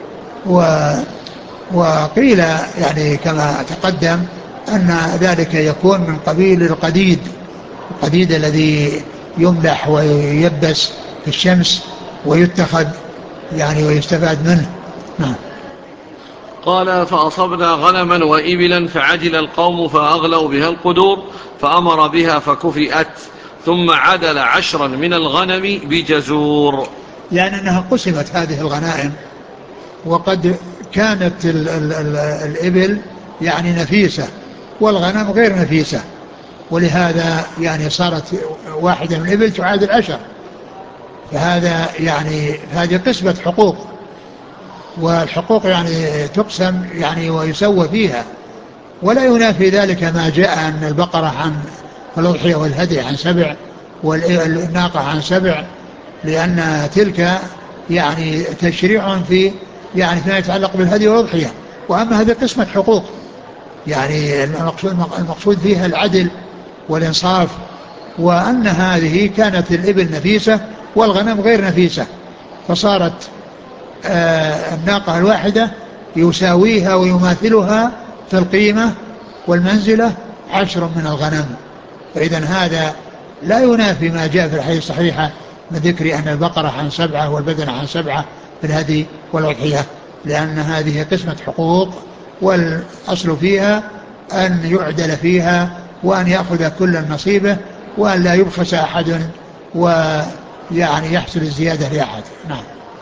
وقيل يعني كما تقدم أن ذلك يكون من قبيل القديد الذي يملح وييبس في الشمس ويتخذ يعني ويستفاد منه. نعم. قال فأصبنا غنما وإبلا فعجل القوم فأغلوا بها القدور فأمر بها فكفئت، ثم عدل 10 من الغنم بجزور. يعني أنها قسمت هذه الغنائم، وقد كانت الإبل يعني نفيسة والغنم غير نفيسة، ولهذا يعني صارت واحدة من الإبل تعادل 10. فهذا يعني هذه قسمة حقوق، والحقوق يعني تقسم يعني ويسوى فيها. ولا ينافي ذلك ما جاء أن البقرة عن الأضحية والهدي عن 7 والناقة عن 7، لأن تلك يعني تشريع في يعني فيما يتعلق بالهدي والأضحية. وأما هذه قسمة حقوق، يعني المقصود فيها العدل والإنصاف، وأن هذه كانت الإبل نفيسة والغنم غير نفيسة، فصارت الناقة الواحدة يساويها ويماثلها في القيمة والمنزلة 10 من الغنم. فإذا هذا لا ينافي ما جاء في الحديث الصحيحة من ذكر أن البقرة عن 7 والبدن عن 7 في الهدي والأضحية، لأن هذه قسمة حقوق، والأصل فيها أن يعدل فيها وأن يأخذ كل نصيبه، وأن لا يبخس أحد ويعني يحصل الزيادة لأحد. نعم.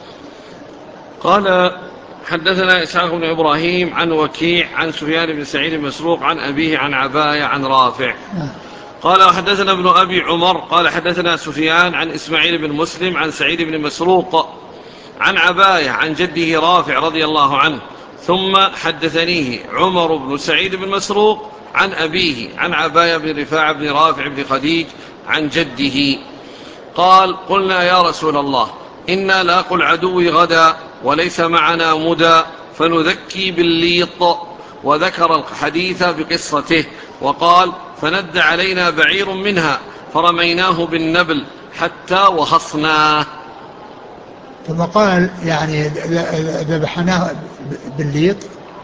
قال حدثنا إسحاق بن إبراهيم عن وكيع عن سفيان بن سعيد مسروق عن أبيه عن عباية عن رافع. نعم. قال وحدثنا ابن أبي عمر قال حدثنا سفيان عن إسماعيل بن مسلم عن سعيد بن مسروق عن عباية عن جده رافع رضي الله عنه، ثم حدثنيه عمر بن سعيد بن مسروق عن أبيه عن عباية بن رفاعة بن رافع بن خديج عن جده قال قلنا يا رسول الله إنا لاقوا العدو غدا وليس معنا مدى فنذكي بالليط، وذكر الحديث بقصته، وقال فند علينا بعير منها فرميناه بالنبل حتى وخصناه. ثم قال يعني ذبحناه بالليط.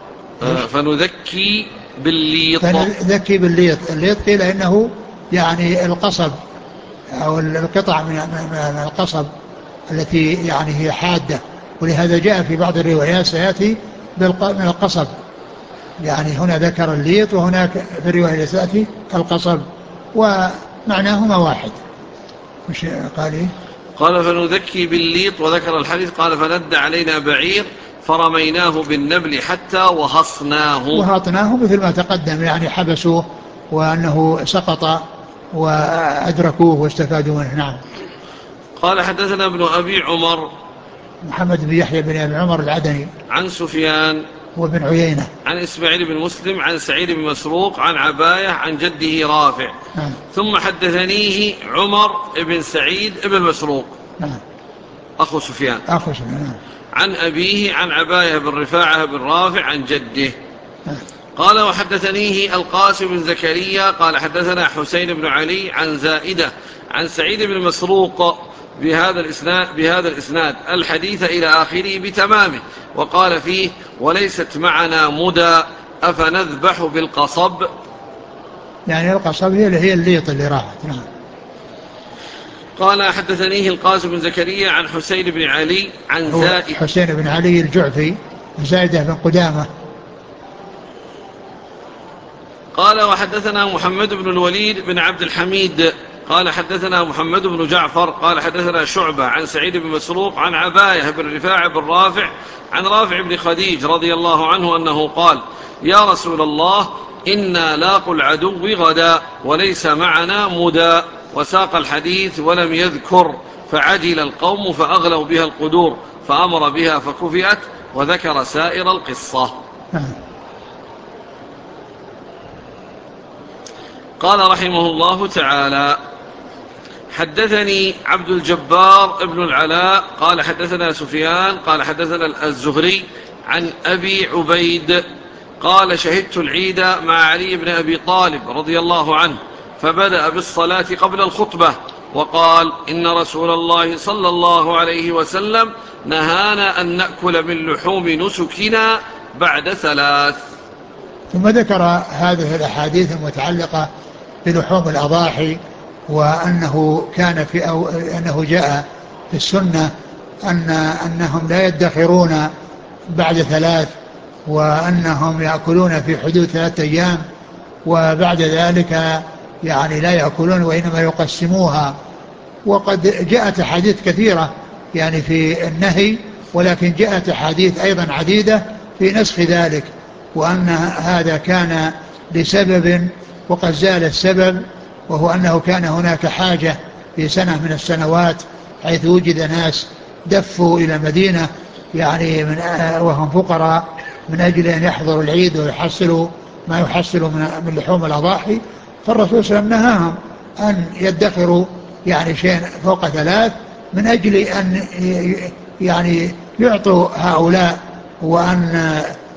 فنذكي بالليط. فنذكي بالليط. الليط قيل إنه يعني القصب أو القطع من القصب التي يعني هي حادة، ولهذا جاء في بعض الروايات سيأتي من القصب، يعني هنا ذكر الليط وهناك في الرواية سيأتي القصب، ومعناهما واحد. مش قال إيه؟ قال فنذكي بالليط، وذكر الحديث قال فند علينا بعير فرميناه بالنبل حتى وهصناه. وهاطناه مثل ما تقدم، يعني حبسوه وأنه سقط وأدركوه واستفادوا منه. نعم. قال حدثنا ابن أبي عمر محمد بن يحيى بن أبي عمر العدني عن سفيان وابن عيينة عن إسماعيل بن مسلم عن سعيد بن مسروق عن عباية عن جده رافع. نعم. ثم حدثنيه عمر بن سعيد بن مسروق نعم. أخو سفيان أخو سفيان. نعم. عن أبيه عن عباية بن رفاعة بن رافع عن جده. نعم. قال وحدثنيه القاسم بن زكريا قال حدثنا حسين بن علي عن زائدة عن سعيد بن مسروق بهذا الإسناد الحديث إلى آخره بتمامه، وقال فيه وليست معنا مدى أفنذبح بالقصب. يعني القصب هي الليط اللي راحت. نعم. قال حدثنيه القاسم بن زكريا عن حسين بن علي عن هو زائد. حسين بن علي الجعفي زائدة بن قدامة. قال وحدثنا محمد بن الوليد بن عبد الحميد قال حدثنا محمد بن جعفر قال حدثنا شعبة عن سعيد بن مسروق عن عباية بن رفاعة بن رافع عن رافع بن خديج رضي الله عنه أنه قال يا رسول الله إنا لاقوا العدو غدا وليس معنا مدى، وساق الحديث ولم يذكر، فعجل القوم فأغلوا بها القدور فأمر بها فكفئت، وذكر سائر القصة. قال رحمه الله تعالى حدثني عبد الجبار ابن العلاء قال حدثنا سفيان قال حدثنا الزهري عن أبي عبيد قال شهدت العيد مع علي بن أبي طالب رضي الله عنه فبدأ بالصلاة قبل الخطبة وقال إن رسول الله صلى الله عليه وسلم نهانا أن نأكل من لحوم نسكنا بعد 3. ثم ذكر هذه الأحاديث المتعلقة بلحوم الأضاحي، وأنه كان أنه جاء في السنة أنهم لا يدخرون بعد 3، وأنهم يأكلون في حدود 3 أيام، وبعد ذلك يعني لا يأكلون وإنما يقسموها. وقد جاءت أحاديث كثيرة يعني في النهي، ولكن جاءت أحاديث أيضا عديدة في نسخ ذلك، وأن هذا كان لسبب وقد زال السبب، وهو أنه كان هناك حاجة في سنة من السنوات حيث وجد ناس دفوا إلى مدينة يعني وهم فقراء من أجل أن يحضروا العيد ويحصلوا ما يحصلوا من لحوم الأضاحي، فالرسول صلى الله عليه وسلم نهاهم أن يدخروا يعني شيء فوق 3 من أجل أن يعني يعطوا هؤلاء، وأن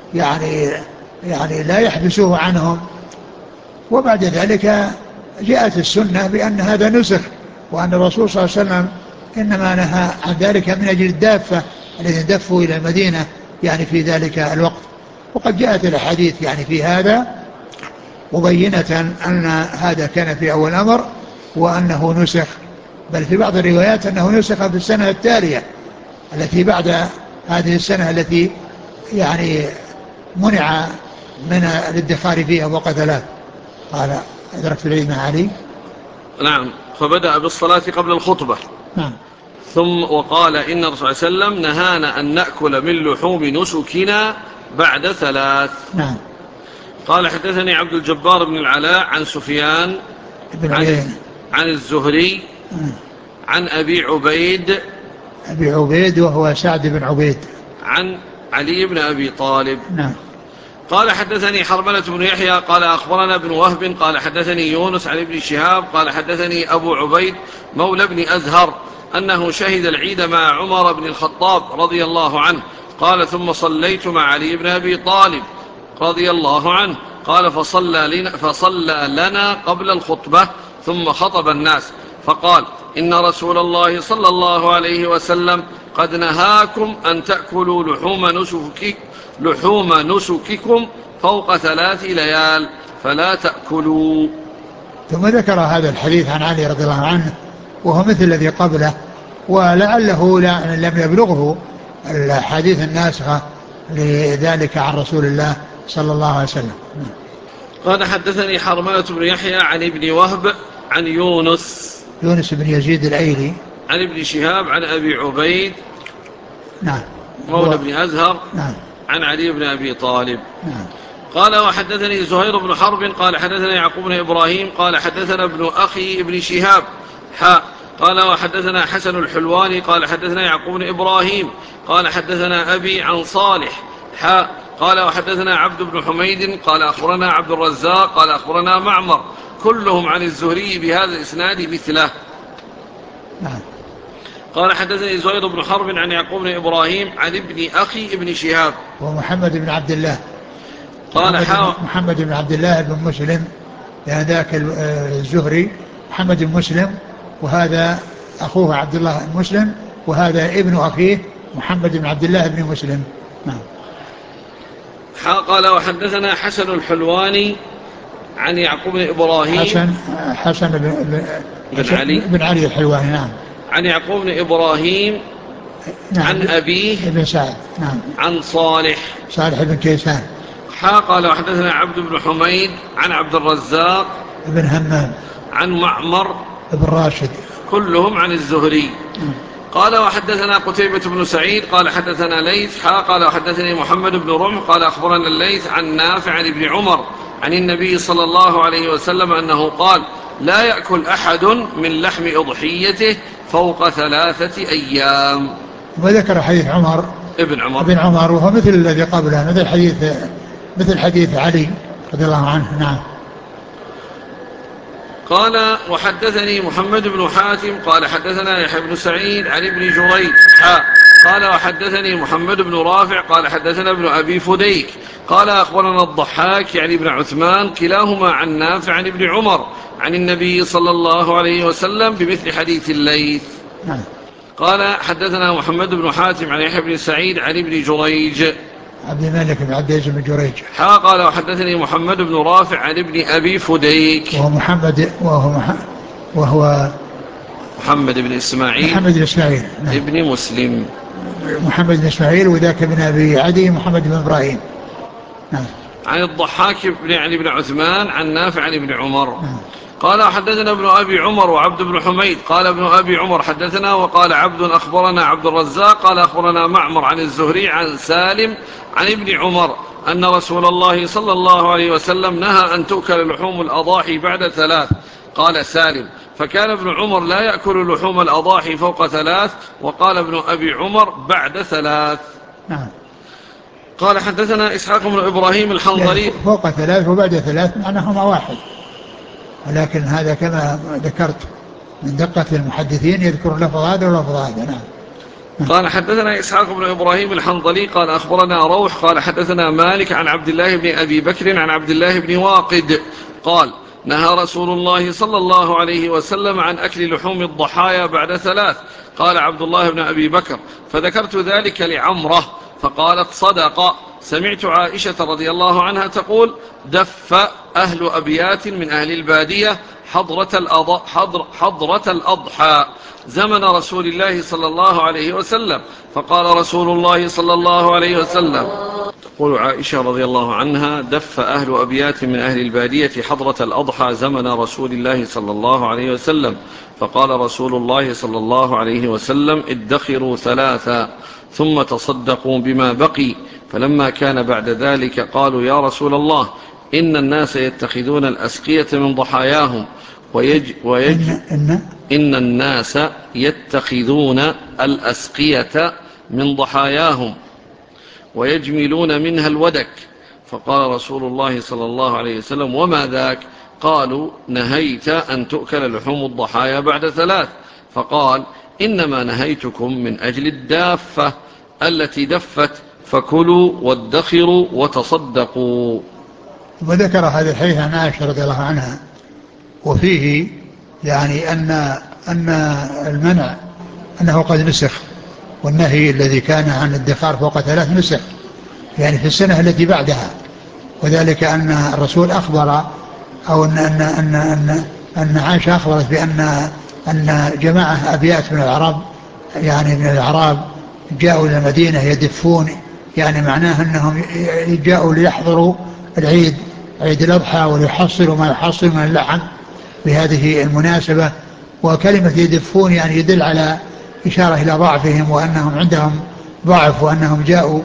يعني لا يحبسوه عنهم. وبعد ذلك جاءت السنة بأن هذا نسخ، وأن الرسول صلى الله عليه وسلم إنما نهى عن ذلك من أجل الدافة الذين دفوا إلى المدينة يعني في ذلك الوقت. وقد جاءت الأحاديث يعني في هذا مبينة أن هذا كان في أول أمر وأنه نسخ، بل في بعض الروايات أنه نسخ في السنة التالية التي بعد هذه السنة التي يعني منع من الادخار فيها فوق 3. قال أدركت العيد مع علي. نعم. فبدأ بالصلاة قبل الخطبة. نعم. ثم وقال إن الرسول صلى الله عليه وسلم نهانا أن نأكل من لحوم نسكنا بعد 3. نعم. قال حدثني عبد الجبار بن العلاء عن سفيان عن الزهري عن أبي عبيد وهو سعد بن عبيد عن علي بن أبي طالب. نعم. قال حدثني حرملة بن يحيى قال أخبرنا ابن وهب قال حدثني يونس عن ابن شهاب قال حدثني أبو عبيد مولى بن أزهر أنه شهد العيد مع عمر بن الخطاب رضي الله عنه قال ثم صليت مع علي بن أبي طالب رضي الله عنه قال فصلى لنا قبل الخطبة ثم خطب الناس فقال إن رسول الله صلى الله عليه وسلم قد نهاكم أن تأكلوا لحوم نسككم فوق 3 ليال فلا تأكلوا. ثم ذكر هذا الحديث عن علي رضي الله عنه وهو مثل الذي قبله، ولعله لم يبلغه الحديث الناسخة لذلك عن رسول الله صلى الله عليه وسلم. قال حدثني حرملة بن يحيى عن ابن وهب عن يونس بن يزيد الأيلي عن ابن شهاب عن أبي عبيد نعم مولى بن أزهر نعم عن علي بن أبي طالب. نعم. قال وحدثني زهير بن حرب قال حدثنا يعقوب بن إبراهيم قال حدثنا ابن أخي ابن شهاب قال وحدثنا حسن الحلواني قال حدثنا يعقوب بن إبراهيم قال حدثنا أبي عن صالح قال وحدثنا عبد بن حميد قال أخبرنا عبد الرزاق قال أخبرنا معمر كلهم عن الزهري بهذا الإسناد مثله. نعم. قال حدثني زهير بن حرب عن يعقوب بن إبراهيم عن ابن أخي ابن شهاب ومحمد بن عبد الله قال محمد بن عبد الله بن مسلم يعني ذاك الزهري محمد بن مسلم، وهذا أخوه عبد الله بن مسلم، وهذا ابن أخيه محمد بن عبد الله بن مسلم. نعم. قال وحدثنا حسن الحلواني عن يعقوب بن إبراهيم حسن بن علي الحلواني نعم عن يعقوب بن إبراهيم نعم. عن أبيه ابن سعد نعم عن صالح بن كيسان قال وحدثنا عبد بن حميد عن عبد الرزاق بن همام عن معمر بن راشد كلهم عن الزهري. قال وحدثنا قتيبة بن سعيد قال حدثنا ليث قال وحدثني محمد بن رمح قال أخبرنا الليث عن نافع عن ابن عمر عن النبي صلى الله عليه وسلم أنه قال لا يأكل أحد من لحم أضحيته فوق 3 أيام. وذكر حديث ابن عمر وهو مثل الذي قبله، مثل حديث علي رضي الله عنه. نعم. قال وحدثني محمد بن حاتم قال حدثنا يحيى بن سعيد عن ابن جريج قال وحدثني محمد بن رافع قال حدثنا ابن أبي فديك قال أخبرنا الضحاك يعني ابن عثمان كلاهما عن نافع عن ابن عمر عن النبي صلى الله عليه وسلم بمثل حديث الليث. قال حدثنا محمد بن حاتم عن يحيى بن سعيد عن ابن جريج عبد الملك بن عبد العزيز بن جريج قال وحدثني محمد بن رافع عن ابن أبي فديك وهو محمد بن إسماعيل نعم. ابن مسلم محمد بن إسماعيل وذاك بن أبي عدي محمد بن إبراهيم. نعم. عن الضحاك بن عثمان عن نافع عن ابن عمر. نعم. قال حدثنا ابن أبي عمر وعبد بن حميد قال ابن أبي عمر حدثنا وقال عبد أخبرنا عبد الرزاق قال أخبرنا معمر عن الزهري عن سالم عن ابن عمر أن رسول الله صلى الله عليه وسلم نهى أن تؤكل لحوم الأضاحي بعد 3. قال سالم فكان ابن عمر لا يأكل لحوم الأضاحي فوق 3 وقال ابن أبي عمر بعد 3. نعم. قال حدثنا إسحاق بن إبراهيم الحنظلي فوق 3 وبعد 3 معناهما واحد، ولكن هذا كما ذكرت من دقة المحدثين يذكر لفظ هذا ولفظ هذا. نعم. قال حدثنا إسحاق بن إبراهيم الحنظلي قال أخبرنا روح قال حدثنا مالك عن عبد الله بن أبي بكر عن عبد الله بن واقد قال نهى رسول الله صلى الله عليه وسلم عن أكل لحوم الضحايا بعد 3. قال عبد الله بن أبي بكر فذكرت ذلك لعمره فقالت صدق. سمعت عائشة رضي الله عنها تقول دف أهل أبيات من أهل البادية حضرة الأضحى زمن رسول الله صلى الله عليه وسلم فقال رسول الله صلى الله عليه وسلم. تقول عائشة رضي الله عنها دف أهل أبيات من أهل البادية حضرة الأضحى زمن رسول الله صلى الله عليه وسلم فقال رسول الله صلى الله عليه وسلم ادخروا 3 ثم تصدقوا بما بقي. فلما كان بعد ذلك قالوا يا رسول الله إن الناس يتخذون الأسقية من ضحاياهم إن الناس يتخذون الأسقية من ضحاياهم ويجملون منها الودك. فقال رسول الله صلى الله عليه وسلم وما ذاك؟ قالوا نهيت أن تؤكل لحوم الضحايا بعد 3. فقال إنما نهيتكم من أجل الدافة التي دفت فكلوا وادخروا وتصدقوا. وذكر هذا الحديث عن عائشة رضي الله عنها وفيه يعني أن المنع أنه قد نسخ، والنهي الذي كان عن الادخار فوق 3 نسخ يعني في السنة التي بعدها، وذلك أن الرسول أخبر أو أن عائشة أخبرت أن جماعة أبيات من العرب يعني من الأعراب جاءوا إلى المدينة يدفون، يعني معناه أنهم جاءوا ليحضروا العيد عيد الأضحى وليحصلوا ما يحصل من اللحم بهذه المناسبة. وكلمة يدفون يعني يدل على إشارة إلى ضعفهم وأنهم عندهم ضعف وأنهم جاءوا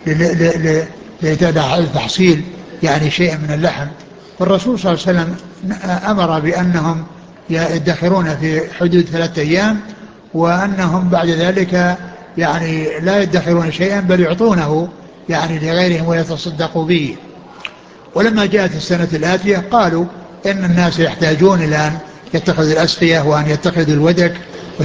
لتحصيل يعني شيء من اللحم. والرسول صلى الله عليه وسلم أمر بأنهم يدخرون في حدود 3 أيام وأنهم بعد ذلك يعني لا يدخرون شيئا بل يعطونه يعني لغيرهم ويتصدقوا به. ولما جاءت السنة الآتية قالوا إن الناس يحتاجون إلى أن يتخذوا الأسقية وأن يتخذوا الودك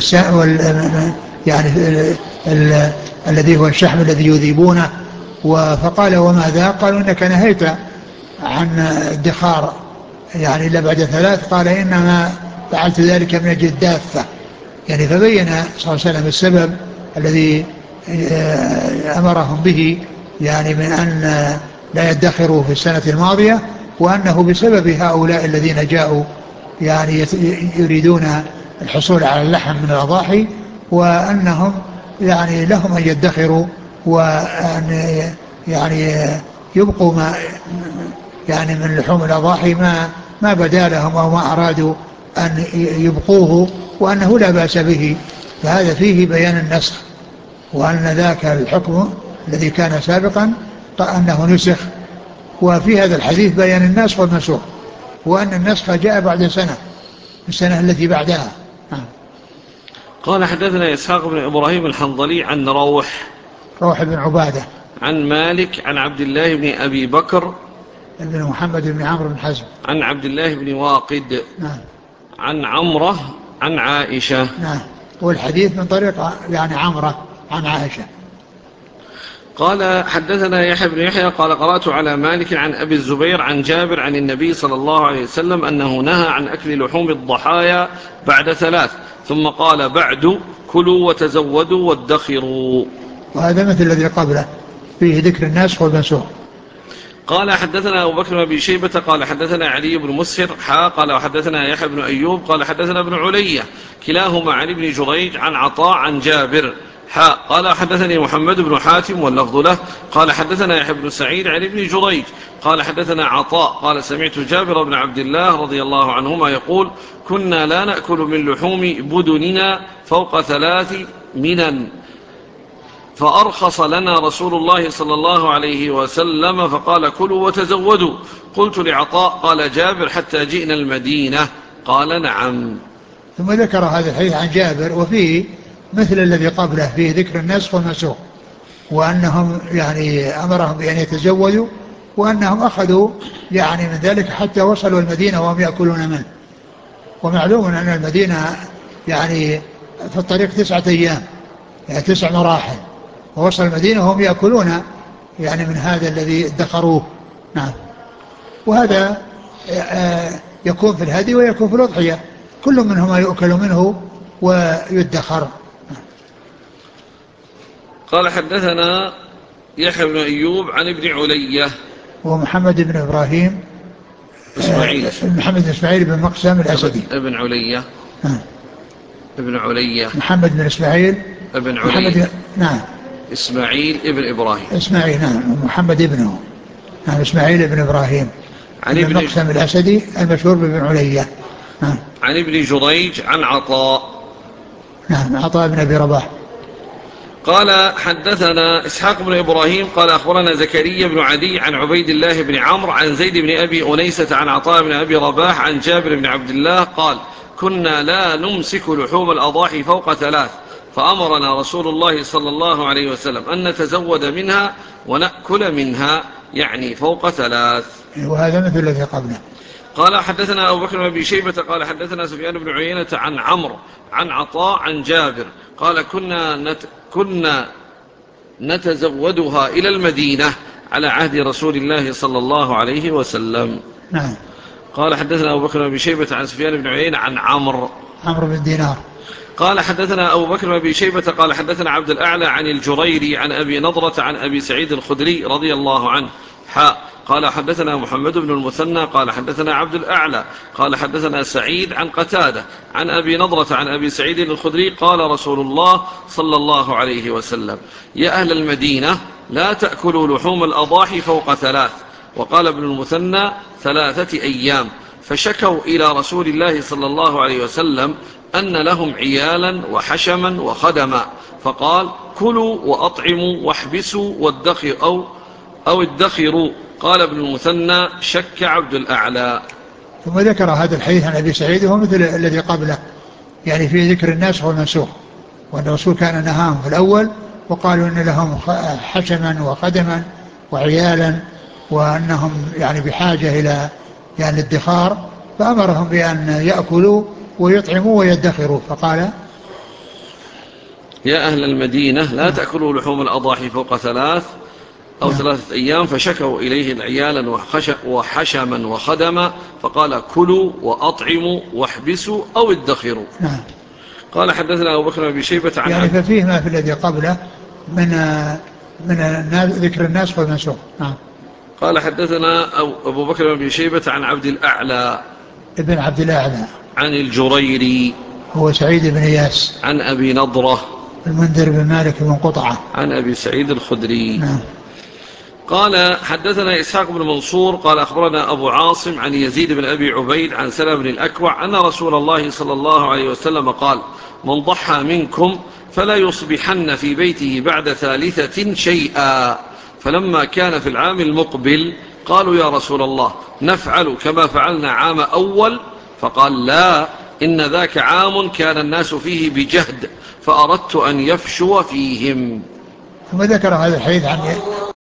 يعني الذي هو الشحم الذي يذيبونه. فقال وما ذا؟ قالوا إنك نهيت عن الدخار يعني إلا بعد 3. قال إنما فعلت ذلك من أجل الدافة، يعني فبين صلى الله عليه وسلم السبب الذي أمرهم به يعني من أن لا يدخروا في السنة الماضية، وأنه بسبب هؤلاء الذين جاءوا يعني يريدون الحصول على اللحم من الأضاحي وأنهم يعني لهم أن يدخروا وأن يعني يبقوا ما يعني من لحوم الأضاحي ما بدا لهم أو ما أرادوا أن يبقوه وأنه لا بأس به، فهذا فيه بيان النسخ، وأن ذاك الحكم الذي كان سابقا أنه نسخ. وفي هذا الحديث بيان النسخ والمنسوخ، وأن النسخ جاء بعد سنة، السنة التي بعدها. قال حدثنا إسحاق بن إبراهيم الحنظلي عن روح بن عبادة عن مالك عن عبد الله بن أبي بكر بن محمد بن عمرو بن حزم عن عبد الله بن واقد نعم. عن عمرة عن عائشة. نعم. والحديث من طريق يعني عمرة عن عائشة. قال حدثنا يحيى بن يحيى قال قرأت على مالك عن أبي الزبير عن جابر عن النبي صلى الله عليه وسلم أنه نهى عن أكل لحوم الضحايا بعد 3، ثم قال بعد كلوا وتزودوا وادخروا. وهذا مثل الذي قبله، فيه ذكر الناسخ والمنسوخ. قال حدثنا أبو بكر بن شيبة قال حدثنا علي بن مسهر قال وحدثنا يحيى بن أيوب قال حدثنا ابن علية كلاهما عن ابن جريج عن عطاء عن جابر قال حدثني محمد بن حاتم واللفظ له قال حدثنا يحيى بن سعيد عن ابن جريج قال حدثنا عطاء قال سمعت جابر بن عبد الله رضي الله عنهما يقول كنا لا نأكل من لحوم بدننا فوق 3 منا، فأرخص لنا رسول الله صلى الله عليه وسلم فقال كلوا وتزودوا. قلت لعطاء قال جابر حتى جئنا المدينة قال نعم. ثم ذكر هذا الحديث عن جابر وفيه مثل الذي قبله، فيه ذكر النسخ والمنسوخ، وأنهم يعني أمرهم بأن يتزودوا، وأنهم أخذوا يعني من ذلك حتى وصلوا المدينة وهم يأكلون منه. ومعلوم أن المدينة يعني في الطريق 9 أيام، يعني 9 مراحل، ووصل المدينة وهم يأكلون يعني من هذا الذي ادخروه. نعم. وهذا يكون في الهدي ويكون في الأضحية، كل منهما يؤكل منه ويدخر. قال حدثنا يحيى بن أيوب عن ابن علية ومحمد بن إبراهيم إسماعيل محمد بن إسماعيل بن مقسم الأسدي ابن علية ابن علية محمد بن إسماعيل ابن علية نعم إسماعيل ابن إبراهيم إسماعيل نعم محمد ابنه نعم إسماعيل بن إبراهيم عن ابن مقسم الأسدي المشهور بابن علية. نعم. عن ابن جريج عن عطاء نعم عطاء بن أبي رباح. قال حدثنا إسحاق بن إبراهيم قال أخبرنا زكريا بن عدي عن عبيد الله بن عمرو عن زيد بن أبي أنيسة عن عطاء بن أبي رباح عن جابر بن عبد الله قال كنا لا نمسك لحوم الأضاحي فوق 3، فأمرنا رسول الله صلى الله عليه وسلم أن نتزود منها ونأكل منها، يعني فوق 3. وهذا مثل الذي قبله. قال حدثنا أبو بكر بن أبي شيبة قال حدثنا سفيان بن عيينة عن عمرو عن عطاء عن جابر قال كنا نتزودها إلى المدينة على عهد رسول الله صلى الله عليه وسلم. نعم. قال حدثنا أبو بكر بن أبي شيبة عن سفيان بن عيينة عن عمرو بن دينار قال حدثنا أبو بكر بن أبي شيبة قال حدثنا عبد الأعلى عن الجريري عن أبي نضرة عن أبي سعيد الخدري رضي الله عنه قال حدثنا محمد بن المثنى قال حدثنا عبد الأعلى قال حدثنا سعيد عن قتادة عن أبي نضرة عن أبي سعيد الخدري قال رسول الله صلى الله عليه وسلم يا أهل المدينة لا تأكلوا لحوم الأضاحي فوق 3، وقال ابن المثنى 3 أيام، فشكوا إلى رسول الله صلى الله عليه وسلم أن لهم عيالا وحشما وخدما، فقال كلوا وأطعموا واحبسوا وادخروا أو ادخروا. قال ابن المثنى شك عبد الأعلى. ثم ذكر هذا الحديث عن أبي سعيد وهو مثل الذي قبله، يعني في ذكر الناسخ والمنسوخ، وأن الرسول كان نهاهم في الأول وقالوا أن لهم حشما وخدما وعيالا، وأنهم يعني بحاجة إلى يعني الادخار، فأمرهم بأن يأكلوا ويطعموا ويدخروا، فقال يا أهل المدينة لا تأكلوا لحوم الأضاحي فوق 3 أو 3 أيام، فشكوا إليه العيالا وحشما وخدما، فقال كلوا وأطعموا واحبسوا أو ادخروا. قال حدثنا أبو بكر بن شيبة عن يعني ففيه ما في الذي قبله من ذكر الناس والمنسوخ. قال حدثنا أبو بكر بن شيبة عن عبد الأعلى ابن عبد الأعلى عن الجريري هو سعيد بن إياس عن أبي نضرة المنذر بن مالك بن قطعة عن أبي سعيد الخدري. قال حدثنا إسحاق بن منصور قال أخبرنا أبو عاصم عن يزيد بن أبي عبيد عن سلمة بن الأكوع أن رسول الله صلى الله عليه وسلم قال من ضحى منكم فلا يصبحن في بيته بعد ثالثة شيئا. فلما كان في العام المقبل قالوا يا رسول الله نفعل كما فعلنا عام أول؟ فقال لا، إن ذاك عام كان الناس فيه بجهد فأردت أن يفشو فيهم. ثم ذكر هذا الحديث عن